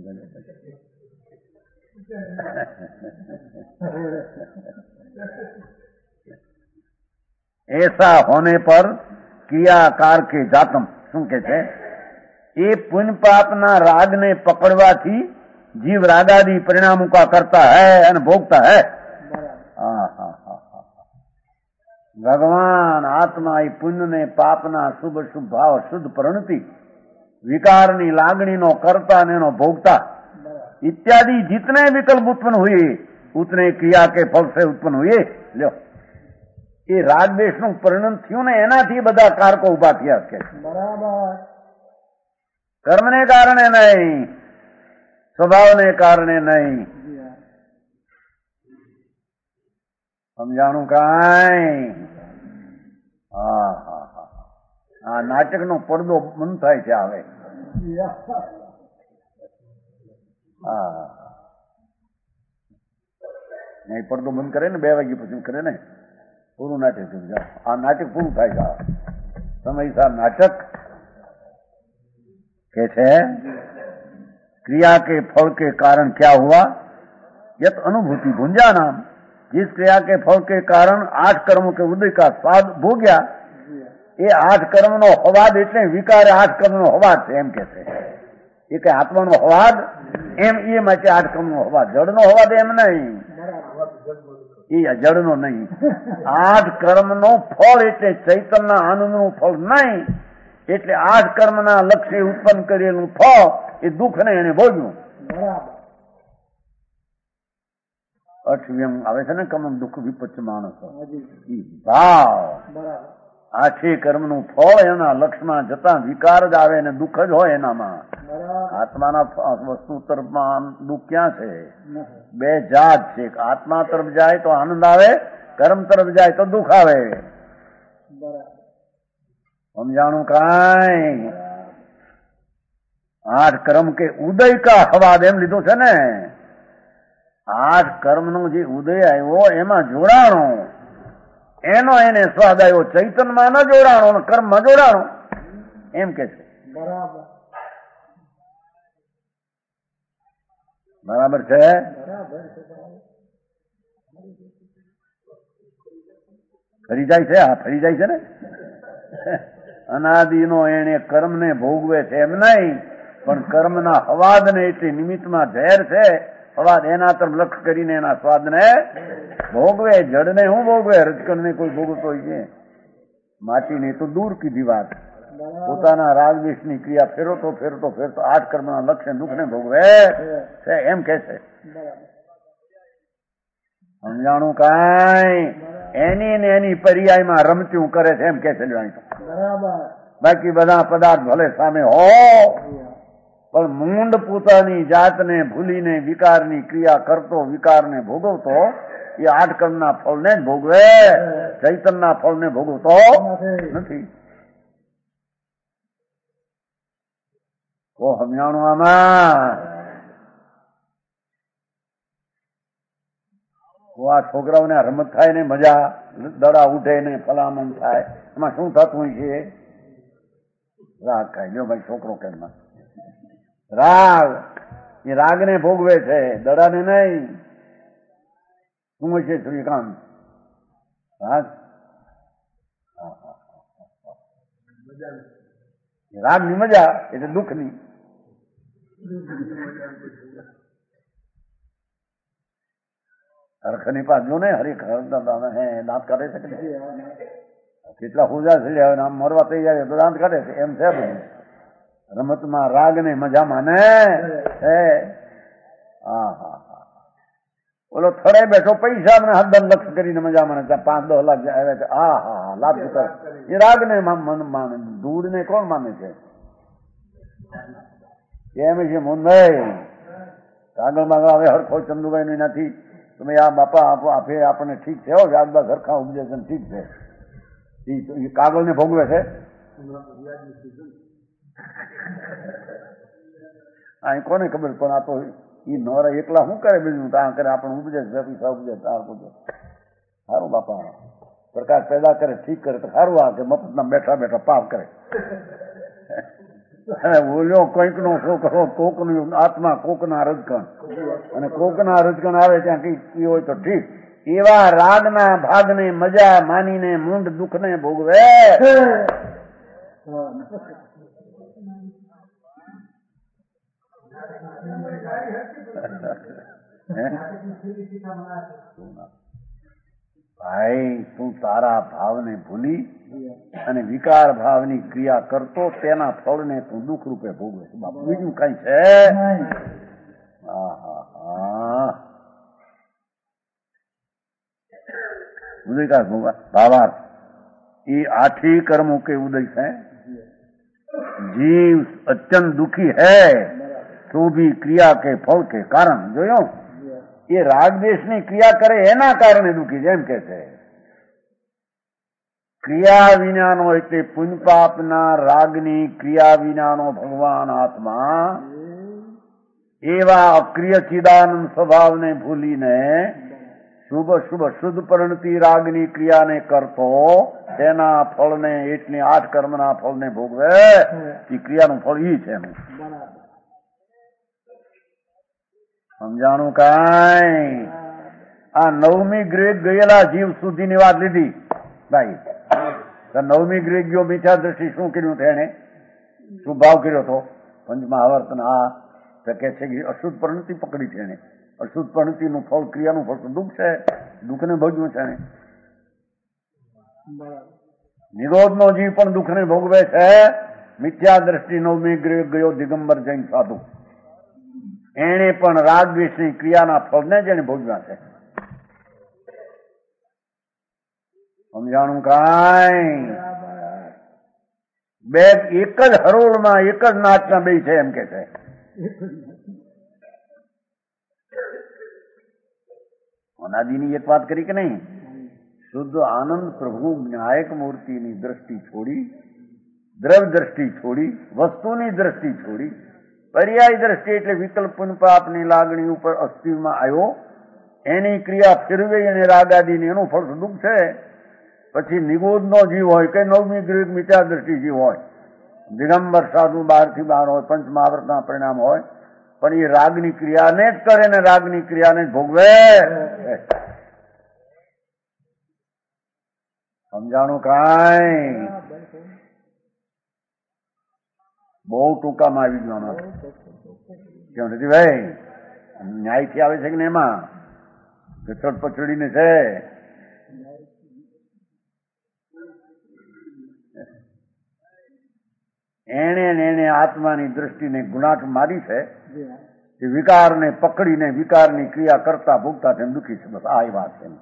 ऐसा होने पर क्रियाकार के जातम શું કે છે? એ પુण्य પાપના રાગને પકડવાથી જીવ રાગાદી પરિણામો કા કરતા હૈ અને ભોગતા હૈ. ભગવાન આત્મા એ પુण्य ને પાપના શુભ શુભ ભાવ શુદ્ધ પરિણતિ विकार लागणी नो करता ने नो भोगता इत्यादि जितने विकल्प उत्पन्न हुए उतने क्रिया के फल से उत्पन्न हुए. लो ये राग द्वेष નું પરિણામ થયું ને એનાથી બધા કારકો ઉભા થયા છે. બરાબર. કર્મને કારણે નહીં, સ્વભાવને કારણે નહીં. સમજાણું કાંઈ? હા હા હા આ નાટક નો પડદો બંધ થાય છે હવે. હા નહીં પડદો બંધ કરે ને બે વાગ્યા પછી કરે ને પૂરું નાટક આ નાટક પૂરું થાય છે. સમયસર નાટક કે છે क्रिया के फल के कारण क्या हुआ यत अनुभूति भुंजा नाम. जिस क्रिया के फल के कारण आठ कर्मों के उदय का स्वाद भोग्या એ આઠ કર્મ નો હવાદ એટલે વિકાર આઠ કર્મ નો હવાદ છે એમ કે છે. એ કે આત્માનો હવાદ એમ એ માટે આઠ કર્મ નો હવાદ. જડ નો હવાદ એમ નહીં, એ જડ નો નહીં. આઠ કર્મ નો ફળ એટલે ચૈતન્ય આનંદ નું ફળ નહીં. એટલે આઠ કર્મ ના લક્ષ્ય ઉત્પન્ન કરેલું ફળ એ દુઃખ ને એને ભોગ્યું. અઠવ્યમ આવે છે ને કમ દુઃખ વિપચ્ચ માણસ ભાવ આઠે કર્મ નું ફળ એના લક્ષમાં જતા વિકાર જ આવે ને દુઃખ જ હોય એનામાં. આત્માના વસ્તુ તરફમાં દુઃખ ક્યાં છે? બે જાત છે. આત્મા તરફ જાય તો આનંદ આવે, કર્મ તરફ જાય તો દુઃખ આવે. સમજાણું કાંઈ? આઠ કર્મ કે ઉદય કા હવાદ એમ લીધું છે ને. આઠ કર્મ નો જે ઉદય આવ્યો એમાં જોડાણો એનો એને સ્વાદ આવ્યો. ચૈતન્યમાં ન જોડાણો, કર્મમાં જોડાણો એમ કે છે. બરાબર બરાબર છે. ફરી જાય છે. હા ફરી જાય છે ને. અનાદિનો એને કર્મને ભોગવે છે એમ નહીં, પણ કર્મના હવાદને એટલે નિમિત્તમાં ઝેર છે. હવાદ એના તરફ લક્ષ કરીને એના સ્વાદને ભોગવે. જડને હું ભોગવે? રજકણને કોઈ ભોગવતો હોય છે? માટીને તો દૂર કીધી વાત. પોતાના રાગદ્વેષની ક્રિયા ફેરવતો ફેરતો ફેરતો આઠ કર્મના લક્ષ્ય દુઃખને ભોગવે છે એમ કે છે. સમજાણું કાંઈ? એની ને એની પર્યાયમાં રમતું કરે છે એમ કે છે. બાકી બધા પદાર્થ ભલે સામે હો પણ મૂંડ પોતાની જાતને ભૂલીને વિકારની ક્રિયા કરતો, વિકારને ભોગવતો એ આઠ કર્મના ફળને જ ભોગવે, ચૈતનના ફળને ભોગવતો નથી. ઓ સમજાણું આમાં? આ છોકરાઓને રમત થાય ને મજા, દડા ઉઠે ને ફલામણ થાય, એમાં શું થતું છે? રાગ ખાય. જો ભાઈ છોકરો કેમ રાગ એ રાગને ભોગવે છે, દડાને નહીં. શું છે શ્રીકાંત? રાગ રાગની મજા એટલે દુઃખની. હરખની પાસ જો ને હરી હે દાંત કાઢે છે કે કેટલા પૂજા છે આમ મરવા થઈ જાય તો દાંત કાઢે છે એમ છે બધું. રમતમાં રાગ ને મજા માને હે. હા હા હા ઓલો થડે બેઠો પૈસા ને હદન લક્ષ કરીને મજા માને. પાંચ દસ લાખ આવે છે. હા હા હા લાભ કરે એ રાગ ને મન માને. ધૂળ ને કોણ માને છે? એમ છે મુંબઈ આગળ માગળ હવે હરખો ચંદુભાઈ નથી તમે આ બાપા આપે આપણને ઠીક છે હો વ્યાજબા સરખા ઉપજે છે ઠીક છે એ કાગળ ને ભોગવે છે અહીં કોને ખબર પણ આ તો એ નોરા એકલા શું કરે બીજું ત્યાં કરે આપણે ઉપજે પૈસા ઉપજે તાર પૂજે સારું બાપા પ્રકાશ પેદા કરે ઠીક કરે તો સારું આ કે મફતના બેઠા બેઠા પાપ કરે બોલ્યો કોઈક નો છોકરો કોકનું આત્મા કોકના રજકણ અને કોકના રજકણ આવે ત્યાં કઈ હોય તો ઠીક એવા રાગના ભાગને મજા માનીને મૂંડ દુઃખને ભોગવે ભાઈ તું તારા ભાવને ભૂલી અને વિકાર ભાવની ક્રિયા કરતો તેના ફળને તું દુઃખ રૂપે ભોગવે બાપુ બીજું કઈ છે ઉદયકાશ ભોગવા ભાવાર્થ એ આઠી કર્મો के उदय है जीव अत्यंत दुखी है तो भी क्रिया के फल के कारण જોયો એ રાગદેશની ક્રિયા કરે એના કારણે દુઃખી જેમ કે છે ક્રિયા વિનાનો એટલે પુણ્ય પાપના રાગની ક્રિયા વિનાનો ભગવાન આત્મા એવા અક્રિય ચિદાનંદ સ્વભાવને ભૂલીને શુભ શુભ શુદ્ધ પરિણતિ રાગની ક્રિયાને કરતો તેના ફળને એટલી આઠ કર્મના ફળને ભોગવે એ ક્રિયાનું ફળ ઈ છે એનું સમજાણું કાંઈ આ નવમી ગ્રેડ ગયેલા જીવ સુધીની વાત લીધી ભાઈ નવમી ગ્રેડ ગયો મિથ્યા દ્રષ્ટિ શું કર્યું તેને શું ભાવ કર્યો હતો પંચમહાવર્તન આ કે છે કે અશુદ્ધ પરિણતિ પકડી છે એને અશુદ્ધ પરિણતિનું ફળ ક્રિયાનું ફળ દુઃખ છે દુઃખને ભોગવ્યું છે નિરોધનો જીવ પણ દુઃખને ભોગવે છે મિથ્યા દ્રષ્ટિ નવમી ગ્રેડ ગયો દિગંબર જૈન સાધુ એને પણ રાગ દ્વેષની ક્રિયાના ફળને જેને ભોગવ્યા છે સમજાણું કાંઈ બે એક જ હરોળમાં એક જ નાચના બે છે એમ કે છે અનાદિની એક વાત કરી કે નહીં શુદ્ધ આનંદ પ્રભુ ન્યાયક મૂર્તિની દ્રષ્ટિ છોડી દ્રવ્ય દ્રષ્ટિ છોડી વસ્તુની દ્રષ્ટિ છોડી પર્યાય દ્રષ્ટિ એટલે વિકલ્પ પાપની લાગણી ઉપર અસ્તિત્વમાં આવ્યો એની ક્રિયા ફેરવી અને રાગાદીની એનું ફળ દુઃખ છે પછી નિગોદનો જીવ હોય કે નવમી ગ્રીક મિથ્યા દ્રષ્ટિ જીવ હોય દિગંબર સાધુ બહારથી બહાર હોય પંચમહાવર્તના પરિણામ હોય પણ એ રાગની ક્રિયાને જ કરે ને રાગની ક્રિયાને જ ભોગવે સમજાણું કાંઈ બહુ ટૂંકામાં આવી ગયું આમાં કેમ નથી ભાઈ ન્યાયથી આવે છે કે ને એમાં કચડ પચડીને છે એને એને આત્માની દ્રષ્ટિને ગુણાટ મારી છે એ વિકારને પકડીને વિકારની ક્રિયા કરતા ભોગતા તેમ દુઃખી છે બસ આ વાત છે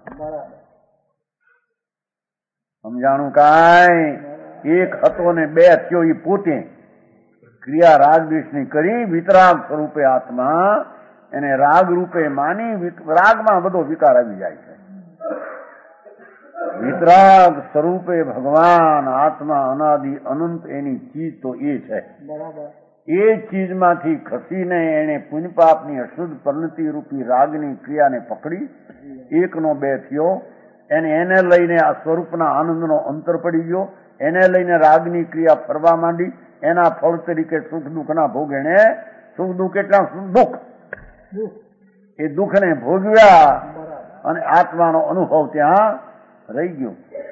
સમજાણું કાંઈ એક હતો ને બે થયો એ પોતે ક્રિયા રાગ દ્વેષની કરી વિતરાગ સ્વરૂપે આત્મા એને રાગ રૂપે માની રાગમાં બધો વિકાર આવી જાય છે વિતરાગ સ્વરૂપે ભગવાન આત્મા અનાદિ અનંત એની ચીજ તો એ છે એ ચીજમાંથી ખસીને એને પુણ્ય પાપની અશુદ્ધ પરિણતિ રૂપી રાગની ક્રિયાને પકડી એકનો બે થયો એને એને લઈને આ સ્વરૂપના આનંદનો અંતર પડી ગયો એને લઈને રાગની ક્રિયા ફરવા માંડી એના ફળ તરીકે સુખ દુઃખના ભોગ એને સુખ દુઃખ એટલા દુઃખ એ દુઃખને ભોગવ્યા અને આત્માનો અનુભવ ત્યાં રહી ગયો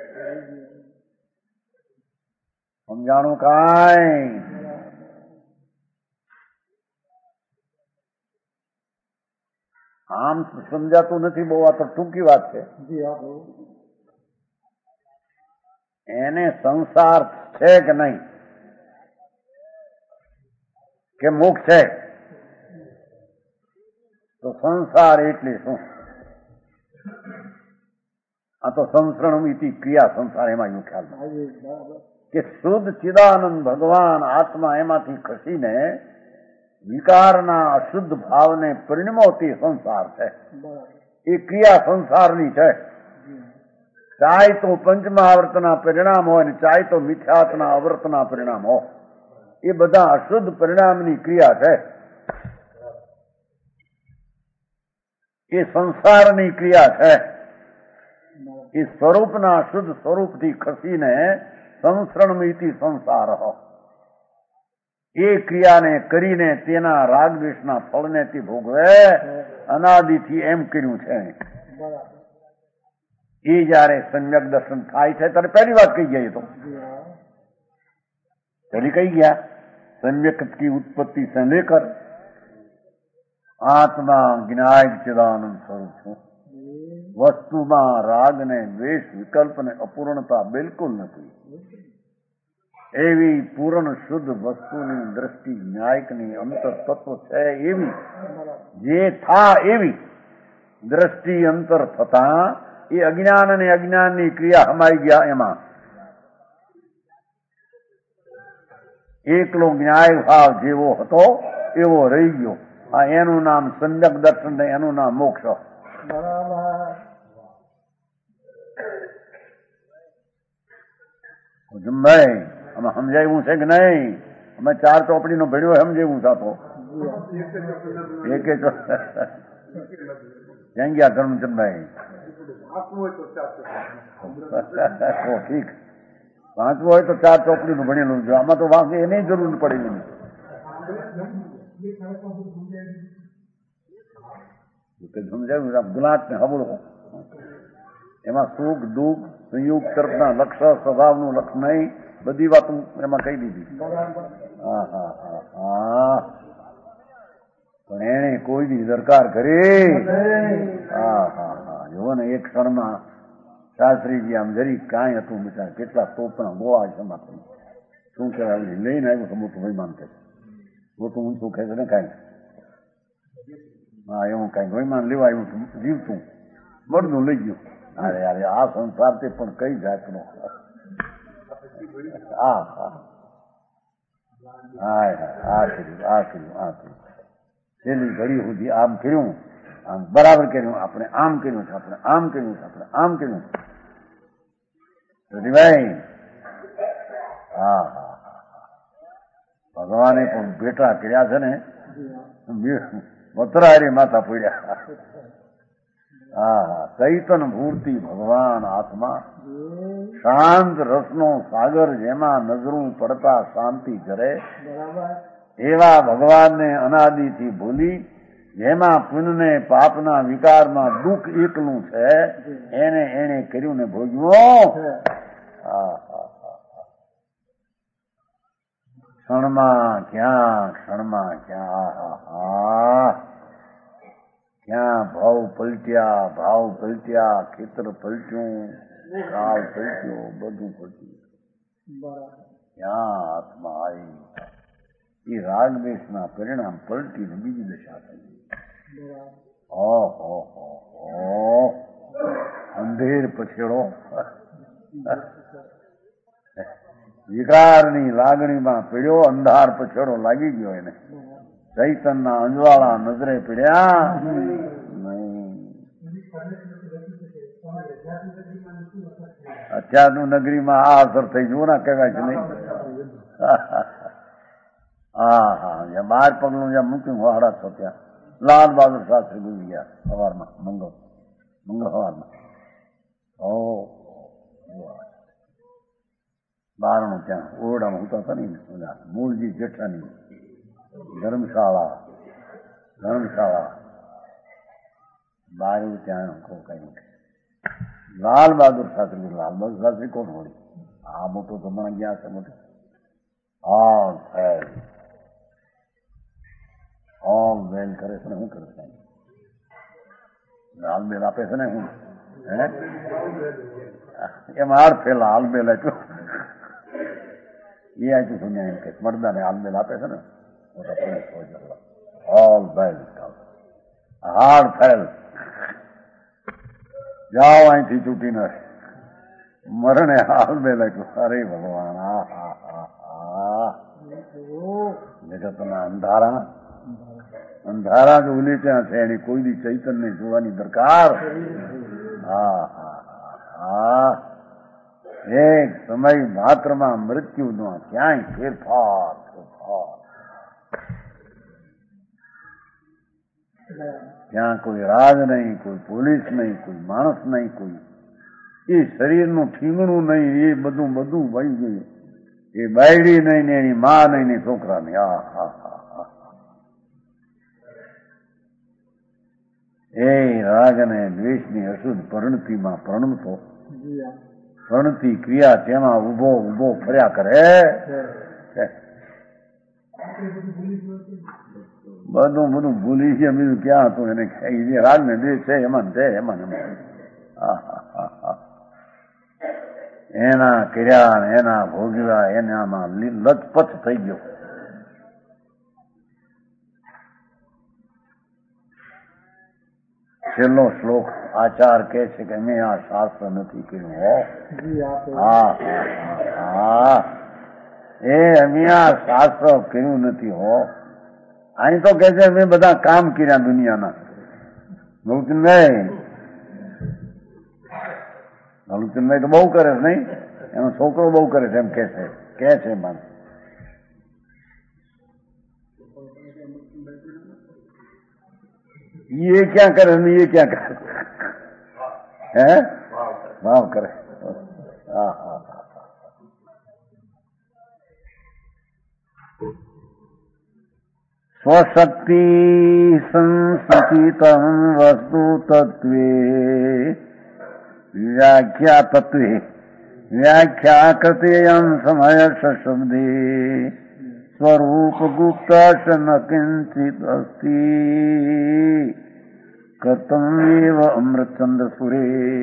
સમજાણું કાંઈ આમ સમજાતું નથી બહુ આ તો ટૂંકી વાત છે એને સંસાર છે કે નહીં કે મોક્ષ છે તો સંસાર એટલે શું આ તો સંસરણ ઇતિ ક્રિયા સંસાર એમાં એવું ખ્યાલ કે શુદ્ધ ચિદાનંદ ભગવાન આત્મા એમાંથી ખસીને વિકારના અશુદ્ધ ભાવને પરિણમો તે સંસાર છે. એ ક્રિયા સંસારની છે. ચાહે તો પંચમહાવર્તના પરિણામ હોય ને ચાહે તો મિથ્યાત્વના અવર્તના પરિણામ હોય, એ બધા અશુદ્ધ પરિણામની ક્રિયા છે. એ સંસારની ક્રિયા છે. એ સ્વરૂપના શુદ્ધ સ્વરૂપથી ખસીને સંસરણમિતિ સંસાર એ ક્રિયાને કરીને તેના રાગદ્વેષના ફળને તે ભોગવે અનાદિથી એમ કર્યું છે. એ જયારે સમ્યક દર્શન થાય છે ત્યારે પહેલી વાત કહી ગયા. એ તો પહેલી કહી ગયા સમ્યક કી ઉત્પત્તિ સે લેકર આત્મા જ્ઞાય ચિદાનંદ સ્વરૂપ છું. વસ્તુમાં રાગ ને દ્વેષ વિકલ્પ ને અપૂર્ણતા બિલકુલ નથી. એવી પૂર્ણ શુદ્ધ વસ્તુની દ્રષ્ટિ ન્યાયકની અંતર તત્વ છે. એવી જે થા એવી દ્રષ્ટિ અંતર થતા એ અજ્ઞાન અને અજ્ઞાનની ક્રિયા હમાઈ ગયા. એમાં એકલો ન્યાય ભાવ જેવો હતો એવો રહી ગયો. આ એનું નામ સમ્યક દર્શન ને એનું નામ મોક્ષ. ભાઈ અમે સમજાયું છે કે નહીં? અમે ચાર ચોપડી નો ભેડ્યો સમજાવું સાતો એક ક્યાં ગયા ધર્મચંદભાઈ? ઠીક, વાંચવું હોય તો ચાર ચોપડી નું ભણેલું છે. આમાં તો વાંચે એની જરૂર પડેલી. સમજાવ્યું ગુલાટ ને હબળો એમાં સુખ દુઃખ સંયુક્ત તરફના લક્ષ સ્વભાવનું લક્ષ નહીં, બધી વાતો એમાં કહી દીધી. હા હા હા હા પણ એને કોઈ દી દરકાર કરી. હા હા હા જુઓ ને એક ક્ષણમાં શાસ્ત્રીજી આમ જરી કાંઈ હતું બિચાર કેટલા તોપના ગોળા જમા થઈ. શું કહેવાય લઈને આવ્યું તો મોટું વૈમાન કહે મોટું ઊંચું કહે છે ને કાંઈ. હા એવું કાંઈક વૈમાન લેવા આવ્યું હતું જીવતું બધું લઈ ગયું. અરે અરે આ સંસાર તે પણ કઈ જાતનો. હા હા હા આ કર્યું આ કર્યું આ કર્યું છેલ્લી ઘડી સુધી આમ કર્યું, આમ બરાબર કર્યું, આપણે આમ કર્યું છે, આપણે આમ કર્યું છે, આપણે આમ કર્યું. ભાઈ હા હા ભગવાને પણ બેટા કર્યા છે ને વતરારી માથા પડ્યા. હા હા ચૈતન મૂર્તિ ભગવાન આત્મા શાંત રસનો સાગર જેમાં નજરું પડતા શાંતિ કરે એવા ભગવાનને અનાદિથી ભૂલી જેમાં પુણ્યને પાપના વિકારમાં દુઃખ એકલું છે એને એને કર્યું ને ભોગવ્યો. હા હા ક્ષણમાં ક્યાં ક્ષણમાં ક્યાં હા હા ક્યાં ભાવ પલટ્યા ભાવ પલટ્યા ખેતર પલટ્યું કાળ પલટ્યો બધું પલટ્યું. ક્યાં આત્મા આવી એ રાગદેશના પરિણામ પલટીને બીજી દશા થઈ. ઓહો અંધેર પછેડો વિકારની લાગણીમાં પીડ્યો, અંધાર પછેડો લાગી ગયો એને. ચૈતનના અંજવાળા નજરે પીડ્યા નહીં. અત્યારનું નગરીમાં આ અસર થઈ જવું ના કહેવાય છે નહીં. હા હા બાર પગલું જ્યાં મૂક્યું વાડા છો ત્યાં લાલ બહાદુર શાસ્ત્રી ગુજરી ગયા સવારમાં મંગળ મંગળ સવારમાં. ઓ બારણું ત્યાં ઓરડામાં હોતા હતા ને મૂળજી જેઠાની ધર્મશાળા ધર્મશાળા બારું ત્યાં કઈ લાલ બહાદુર શાસ્ત્રી. લાલ બહાદુર શાસ્ત્રી કોણ હોય? આ મોટો તો મને ગયા છે મોટો ઓલ ફેલ ઓલ વેલ કરે છે ને શું કરે છે? લાલબેલ આપે છે ને હું હે એમ આર ફેલા હાલબેલ આપ્યો એ આપ્યું સુન્યા એમ કે મરદાને હાલબેલ આપે છે ને ઓલ વેલ હાર્ડ ફેલ જાઓ અહીંથી ચૂંટીને મરણે હાલબેલ આપ્યું. અરે ભગવાન આ હા હા હા જગતના અંધારા અંધારા જ ઓલી ત્યાં છે એની કોઈ દી ચૈતન્ય જોવાની દરકાર. હા હા હા એક સમય માત્રમાં મૃત્યુનો ક્યાંય ફેરફાર ફેરફાર. ત્યાં કોઈ રાજ નહીં, કોઈ પોલીસ નહીં, કોઈ માણસ નહીં, કોઈ એ શરીરનું ઠીંગણું નહીં, એ બધું બધું વહી ગયું. એ બાયડી નહીં ને એની મા નહીં ને છોકરા નહીં. હા હા હા હા એ રાગ અને દ્વેષની અશુદ્ધ પરિણતિમાં પ્રણમતો પ્રણતિ ક્રિયા તેમાં ઉભો ઉભો ફર્યા કરે. બધું બધું ભૂલી છે બીજું ક્યાં હતું એને રાગ ને દ્વેષ છે એમાં છે એમાં એમાં એના કર્યા એના ભોગવ્યા એનામાં લથપથ થઈ ગયો. છેલ્લો શ્લોક આચાર કહે છે કે મેં આ શાસ્ત્ર નથી કર્યું હો. હા હા એ અમે આ શાસ્ત્ર કર્યું નથી હો. અહીં તો કે છે મેં બધા કામ કર્યા દુનિયાના. ગૌતમભાઈ ગૌતમભાઈ તો બહુ કરે છે નહીં, એનો છોકરો બહુ કરે છે એમ કે છે કે છે મને. ये क्या करे ये क्या करे है भाव करे. हाँ हाँ स्वशक्ति संस्थितम वस्तु तत्वे व्याख्या तत्वे व्याख्या कृतेयं समय शब्दे स्वरूप गुप्त न किंचित अस्ति कर्तव्येव अमृतचंद्र सुरे.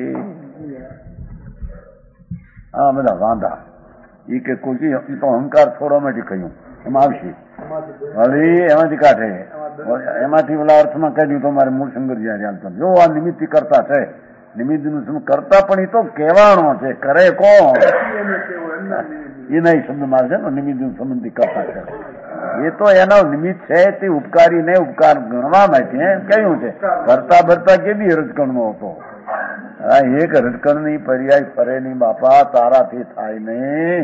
આ બધા વાંધા એ કે કોઈ તો અહંકાર છોડવા માટે કહ્યું એમાં આવશે હવે એમાંથી કાઢે એમાંથી ઓલા અર્થમાં કહ્યું તો મારે મૂળ સંગત જ્યાં જો આ નિમિત્તિ કરતા છે નિમિત્તનું કરતા પણ એ તો કહેવાનો છે કરે કોણ એના શબ્દ મારે છે ને નિમિત્તનું સંબંધી કરતા છે એ તો એનો નિમિત્ત છે તે ઉપકારીને ઉપકાર ગણવા માટે કહ્યું છે. ભરતા ભરતા કેવી રજકણનો હતો. હા એક રજકણની પર્યાય ફરે ની બાપા તારાથી થાય નહીં.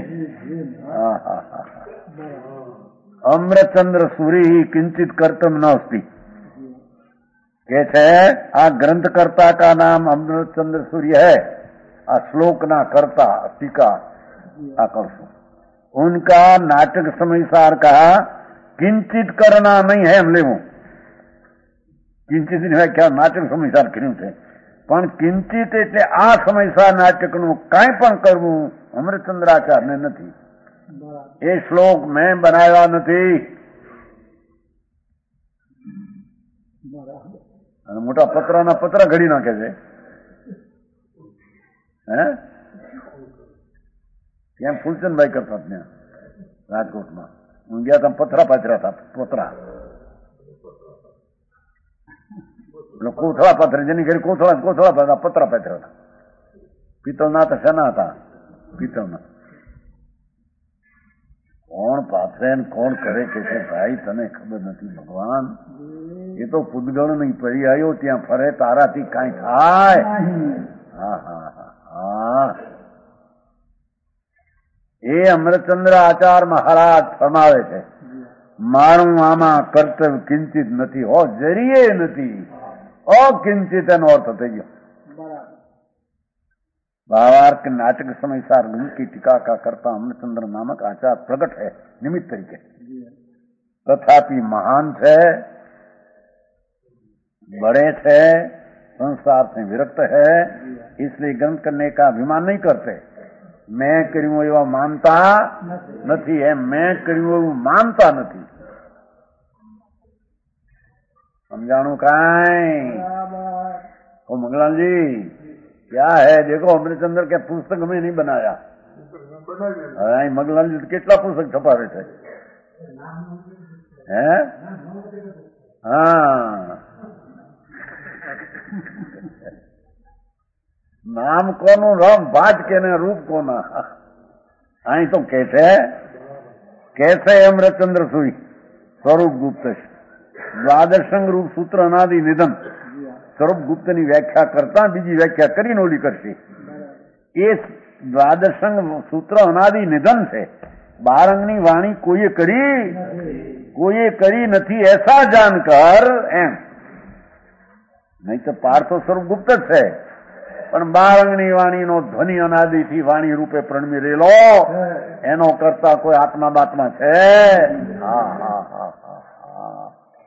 અમ્રચંદ્ર सूरी किंचित कर्तम न अस्ति કે છે આ ગ્રંથ કર્તા का नाम अमृतचंद्र सूर्य है. આ श्लोक ना कर्ता टीका आकर्षण उनका नाटक समयसार कहा किंचित करना नहीं है. हम लेવું કિંચિત વ્યાખ્યા નાટક સમયસાર કર્યું છે પણ કિંચિત એટલે આ સમયસાર નાટકનું કાંઈ પણ કરવું અમૃતચંદ્રાચાર્યને નથી. એ શ્લોક મેં બનાવ્યા નથી. અને મોટા પત્રના પત્ર ઘડી નાખે છે. હે ત્યાં ફૂલચંદભાઈ કરતા ત્યાં રાજકોટમાં હું ગયા હતા પથરા પાથરા હતા પતરા એટલે કોથળા પાથરે જેની ઘરે કોથળા કોથળા પાથરા પતરા પાથરા હતા. પિત્તળના હતા શેના હતા પિત્તળના. કોણ પાથરે કોણ કરે કે છે ભાઈ તને ખબર નથી ભગવાન. એ તો પૂતગળ નહીં પડી આવ્યો ત્યાં ફરે તારાથી કાંઈ થાય. હા હા હા હા એ અમૃતચંદ્ર આચાર મહારાજ ફરમાવે છે મારું આમાં કર્તવ્ય કિંચિત નથી હો જરીએ નથી. અકિંચિત એનો અર્થ થઈ ગયો. भावार्थ नाटक समय सार की टीका का करता अमृतचंद्र नामक आचार प्रकट है निमित्त तरीके. तथापि महान है बड़े थे संसार से विरक्त है इसलिए ग्रंथ करने का अभिमान नहीं करते. मैं કર્યું એવા માનતા નથી એમ મેં કર્યું એવું માનતા નથી. समझाणु काई ओ मंगलाल जी क्या है देखो अमृतचंद्र के पुस्तक में नहीं बनाया. मंगलाल जी કેટલા પુસ્તક છપાવે છે હે હા નામ કોનું રામ ભાજ કે ને રૂપ કોના. અહીં તો કે છે कैसे अमृतचंद्र सूरी स्वरूप गुप्त દ્વાદશંગ રૂપ સૂત્ર અનાદિ નિધન સ્વરૂપગુપ્તની વ્યાખ્યા કરતા બીજી વ્યાખ્યા કરીને ઓલી કરશે. એ દ્વાદશંગ સૂત્ર અનાદિ નિધન છે. બાર અંગની વાણી કોઈએ કરી કોઈએ કરી નથી એસા જાણકર એમ. નહીં તો પાર્થો સ્વરૂપગુપ્ત જ છે, પણ બાર અંગની વાણીનો ધ્વનિ અનાદિથી વાણી રૂપે પ્રણમી રહેલો એનો કરતા કોઈ આત્મા બાત્મા છે? હા હા હા હા હા.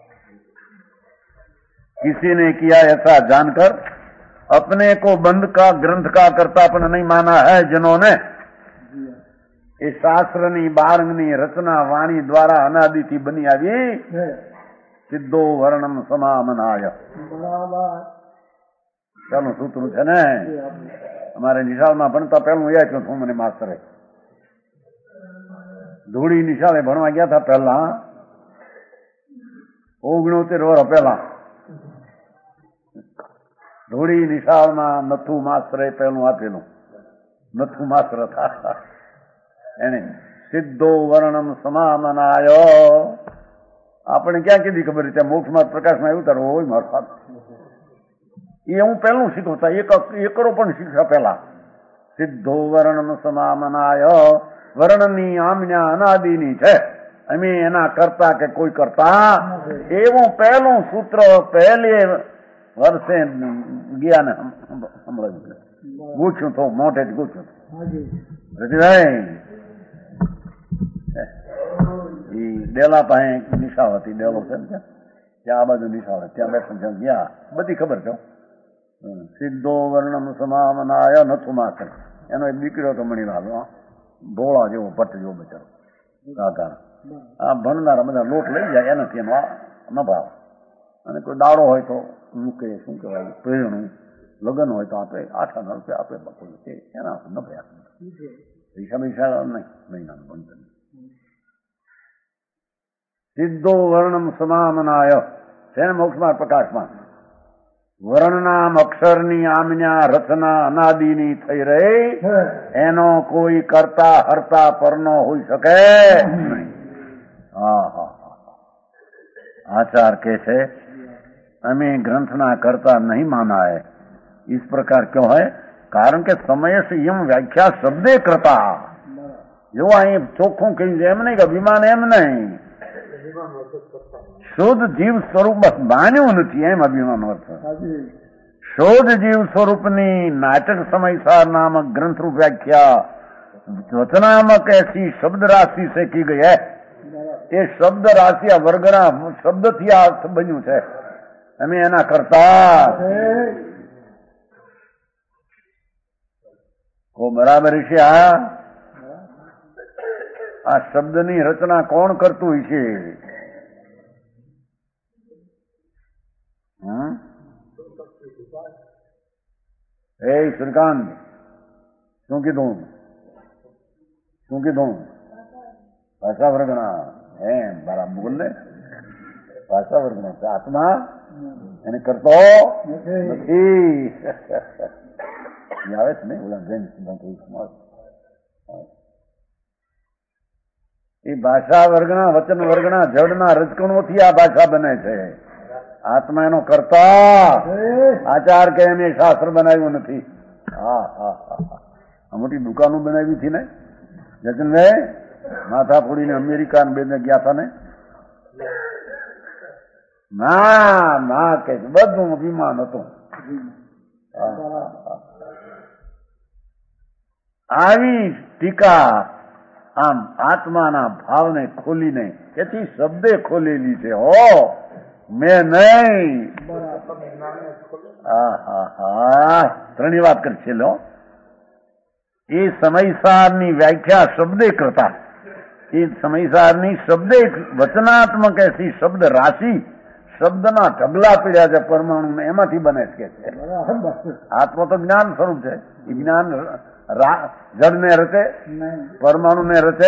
किसी ने किया ऐसा जानकर अपने को बंद का ग्रंथ का करतापन नहीं माना है जिन्होंने એ શાસ્ત્રની બારંગની રચના વાણી દ્વારા અનાદિથી બની આવી સિદ્ધો વર્ણમ સમામનાય. ચાલું સૂત્ર છે ને અમારે નિશાળમાં ભણતા પહેલું એ આપ્યું હતું મને માસ્તરે. ધૂળી નિશાળે ભણવા ગયા હતા પહેલા ઓગણોતેર વર્ષ પહેલા. ધૂળી નિશાળમાં નથુ માસ્તરે પહેલું આપેલું. નથુ માસ્તર હતા એને સિદ્ધો વર્ણમ સમામનાયો. આપણે ક્યાં કીધી ખબર ત્યાં મોક્ષમાં પ્રકાશમાં આવ્યું તાર હોય મારો હાથ. એ હું પહેલું શીખવતા એક એકરો પણ શીખ્યા પહેલા. સિદ્ધો વર્ણમ સમામનાય. વર્ણની આમના અનાદિની છે, અમે એના કરતા કે કોઈ કરતા એવું પહેલું સૂત્ર પહેલે વર્ષે ગયા ને સંભળાવ્યું. પૂછ્યું તો મોઢે જ પૂછ્યું રતિભાઈ. એ ડેલા પાસે નિશાળ હતી, ડેલો છે ને ત્યાં આ બાજુ નિશાળ ત્યાં બેઠા ત્યાં ગયા બધી ખબર છે. સિદ્ધો વર્ણમ સમામનાય નથુ માત્ર. એનો એક દીકરો તો મણીલાલ ભોળા જેવો પટ્ટ જેવો બચારો કાકા. આ ભણનારા બધા લોટ લઈ જાય એનાથી એનો ન ભાવ. અને કોઈ દાડો હોય તો મૂકે શું કહેવાય પ્રેરણું, લગ્ન હોય તો આપે આઠ હજાર રૂપિયા આપે બપોરે એના ન ભયા. પૈસા પૈસા નહીં મહિનાનું ભણતર. સિદ્ધો વર્ણમ સમામનાય છે ને મોક્ષમાં પ્રકાશમાં. વર્ણનામ અક્ષરની આમના રચના અનાદિની થઈ રહી એનો કોઈ કરતા હરતા પરનો હોઈ શકે નહીં. હા હા હા. आचार कैसे हमें ग्रंथना करता नहीं माना है. इस प्रकार क्यों है? कारण के समय से यम व्याख्या शब्दे करता. जो आई ચોખ્ખું કહી એમ નહીં કે અભિમાન એમ નહીં. શુદ્ધ જીવ સ્વરૂપ બસ માન્યું નથી એમ અભિમાન અર્થ. શુદ્ધ જીવ સ્વરૂપની નાટક સમયસાર નામક ગ્રંથ રૂપ વ્યાખ્યા વચનામક ऐसी शब्द राशि से की गई है. એ શબ્દ રાશિ આ વર્ગના શબ્દથી આ અર્થ બન્યું છે. અમે એના કરતા કો બરાબર છે. આ આ શબ્દની રચના કોણ કરતું છે? એ શ્રીકાંત શું કીધું શું કીધું? ભાષા વર્ગના એમ બરાબર બોલ ને. ભાષા વર્ગના આત્મા એને કરતો નથી. આવે છે ને ઓલા જૈન સિદ્ધાંત. એ ભાષા વર્ગના વચન વર્ગના જડના રજકણોથી આ ભાષા બને છે. આત્મા એનો કરતા આચાર કે એને શાસ્ત્ર બનાવ્યું નથી. હા હા હા. મોટી દુકાનો બનાવી હતી ને જતનભાઈ, માથા ફોડીને અમેરિકા બે ગયા હતા ને. ના ના કે બધું અભિમાન હતું. આવી ટીકા આમ આત્માના ભાવને ખોલીને તેથી શબ્દે ખોલેલી છે. હો મેં નહીં. હા હા હા. ત્રણેય વાત કરશે લો. એ સમયસારની વ્યાખ્યા શબ્દે કરતા. એ સમયસારની શબ્દે વચનાત્મક એસી શબ્દ રાશિ શબ્દના ઢગલા પીડ્યા છે પરમાણુ એમાંથી બને છે. આત્મા તો જ્ઞાન સ્વરૂપ છે. એ જ્ઞાન જળ ને રચે, પરમાણુ ને રચે.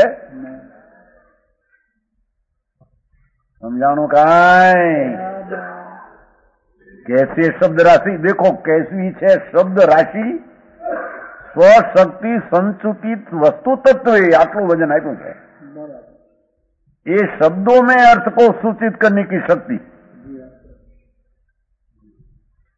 સમજાણું કાંઈ? कैसी शब्द राशि देखो कैसी है शब्द राशि स्वशक्ति संचुतित वस्तु तत्व आटलू वजन आप्યું છે. ये शब्दों में अर्थ को सूचित करने की शक्ति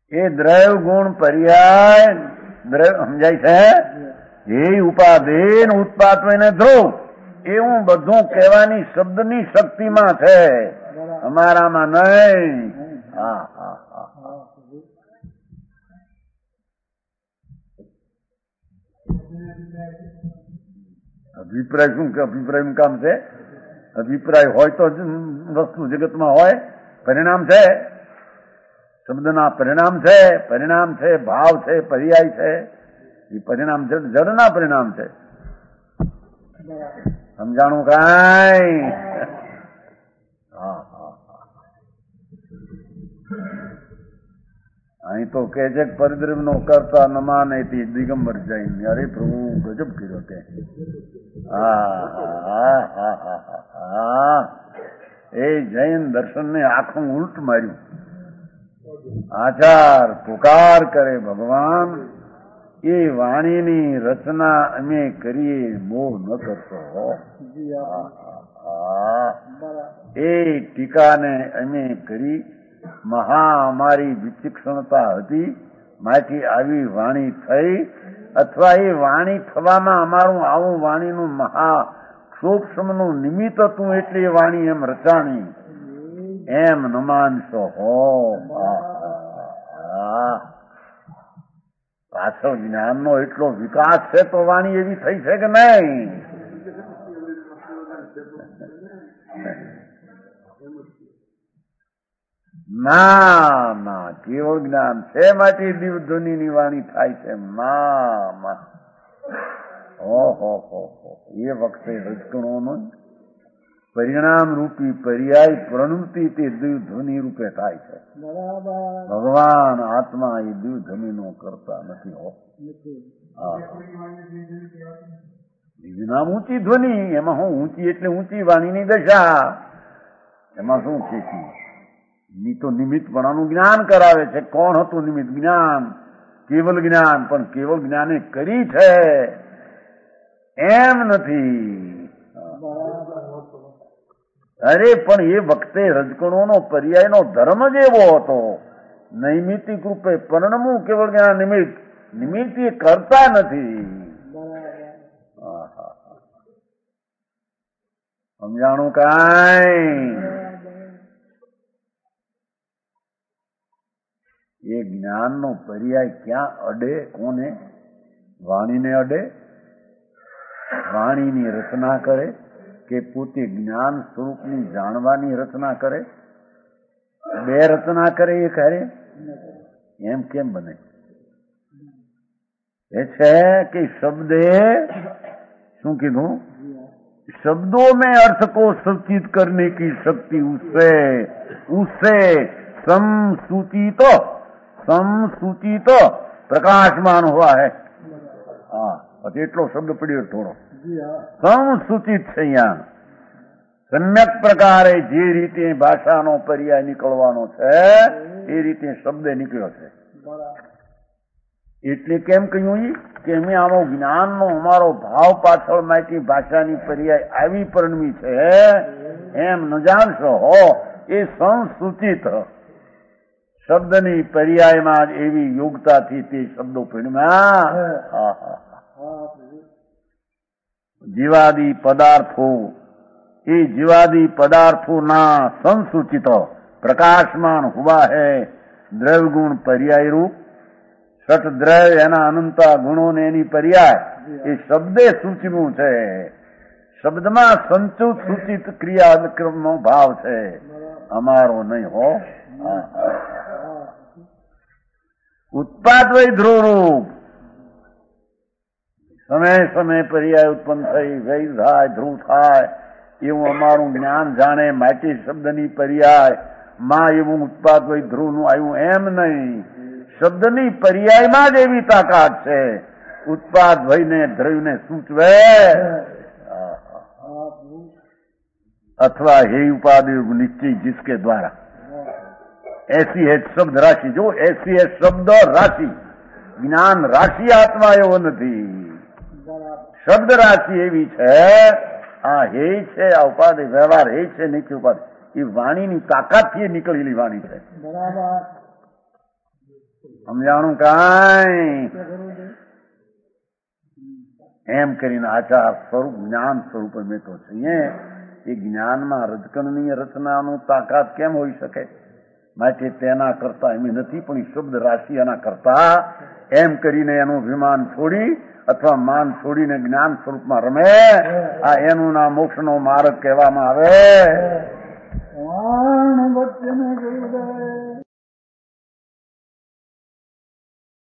એ દ્રવ્ય ગુણ પર્યાય દ્રવ્ય સમજાય છે. એ ઉપાદેન ઉત્પાદ ને ધ્રુવ એવું બધું કહેવાની શબ્દની શક્તિમાં છે, અમારામાં નહીં. હા હા હા અભિપ્રાય શું કે અભિપ્રાયનું કામ છે? અભિપ્રાય હોય તો વસ્તુ જગતમાં હોય. પરિણામ છે, શબ્દના પરિણામ છે. પરિણામ છે, ભાવ છે, પર્યાય છે. એ પરિણામ છે, જડના પરિણામ છે. સમજાણું કાંઈ? હા હા અહીં તો કે છે પરિદ્રવ્ય નો કરતા ન માને તે દિગંબર જૈન. અરે પ્રભુ ગજબ કર્યો તે. હા હા હા હા હા એ જૈન દર્શન ને આખું ઉલટ માર્યું. આચાર પુકાર કરે ભગવાન, એ વાણીની રચના અમે કરીએ, મોહ ન કરશો. એ ટીકાને અમે કરી, મહા અમારી વિચક્ષણતા હતી, માંથી આવી વાણી થઈ. અથવા એ વાણી થવામાં અમારું આવું વાણીનું મહા સૂક્ષ્મનું નિમિત્ત હતું, એટલે એ વાણી એમ રચાણી. એમ ન માનશો હો. પાછળ જ્ઞાનનો એટલો વિકાસ છે તો વાણી એવી થઈ છે કે નહીં? ના ના, કેવળ જ્ઞાન છે માટે દિવ ધ્વનિની વાણી થાય છે. માં ઓહો હો એ વખતે રજકણોનું પરિણામ રૂપી પર્યાય પ્રણુતિ તે દિવ ધ્વનિ રૂપે થાય છે. ભગવાન આત્મા એ દિવ ધ્વનિ નો કરતા નથી હો. નામ ઊંચી ધ્વનિ, એમાં હું ઊંચી એટલે ઊંચી વાણીની દશા. એમાં શું છે? ની તો નિમિત્તપણાનું જ્ઞાન કરાવે છે. કોણ હતું નિમિત્ત? જ્ઞાન, કેવલ જ્ઞાન. પણ કેવલ જ્ઞાને કરી છે એમ નથી. અરે પણ એ વખતે રજકણોનો પર્યાયનો ધર્મ જ એવો હતો. નૈમિતિક રૂપે પરિણમવું કેવળ જ્ઞાન નિમિત્ત. નિમિત્ત એ કરતા નથી. સમજાણું કાંઈ? એ જ્ઞાનનો પર્યાય ક્યાં અડે? કોને? વાણીને અડે. વાણીની રચના કરે કે પોતે જ્ઞાન સ્વરૂપની જાણવાની રચના કરે? બે રચના કરે એ કરે? એમ કેમ બને? એ છે કે શબ્દે શું કીધું? शब्दों में अर्थ को सूचित करने की शक्ति उससे उससे समसूचित समसूचित प्रकाशमान हुआ है. હા, એટલો શબ્દ પડ્યો થોડો. સમસૂચિત છે અહીંયા. સમ્યક પ્રકારે જે રીતે ભાષાનો પર્યાય નીકળવાનો છે એ રીતે શબ્દ નીકળ્યો છે. એટલે કેમ કહ્યું કે અમે આવો જ્ઞાનનો અમારો ભાવ પાછળ માંથી ભાષાની પર્યાય આવી પરણવી છે એમ ન જાણશો હો. એ સંસૂચિત શબ્દની પર્યાયમાં જ એવી યોગતાથી તે શબ્દો પરણ્યા. જીવાદી પદાર્થો એ જીવાદી પદાर्थों संसूचित प्रकाशमान हुआ है द्रव्य गुण पर्याय रूप. સઠ દ્રવ્ય એના અનંતા ગુણો ને એની પર્યાય એ શબ્દે સૂચવ્યું છે. શબ્દમાં સંચુત સૂચિત ક્રિયાક્રમનો ભાવ છે, અમારો નહીં હો. ઉત્પાદ વય ધ્રુવ રૂપ સમય સમય પર્યાય ઉત્પન્ન થઈ વય થાય ધ્રુવ થાય એવું અમારું જ્ઞાન જાણે. માટી શબ્દની પર્યાય માં એવું ઉત્પાદ વય ધ્રુવ નું આવ્યું એમ નહીં. શબ્દની પર્યાયમાં જ એવી તાકાત છે. ઉત્પાદ ભયને દ્રવ્યને સૂચવે અથવા હે ઉપાધિ નિશ્ચય जिसके द्वारा ऐसी है शब्द राशि. जो ऐसी है शब्द राशि. જ્ઞાન રાશિ આત્મા એવો નથી. શબ્દ રાશિ એવી છે. આ હે છે, આ ઉપાધિ વ્યવહાર હે છે, નીચે ઉપાધિ એ વાણીની તાકાતથી નીકળેલી વાણી છે. સમજાણું કાંઈ એમ કરીને આચાર સ્વરૂપ જ્ઞાન સ્વરૂપે મેં તો છીએ એ જ્ઞાનમાં રજકણની રચનાનું તાકાત કેમ હોઈ શકે? માટે તેના કરતા એમ નથી, પણ એ શબ્દ રાશિ એના કરતા એમ કરીને એનું અભિમાન છોડી અથવા માન છોડીને જ્ઞાન સ્વરૂપમાં રમે, આ એનું ના મોક્ષનો માર્ગ કહેવામાં આવે.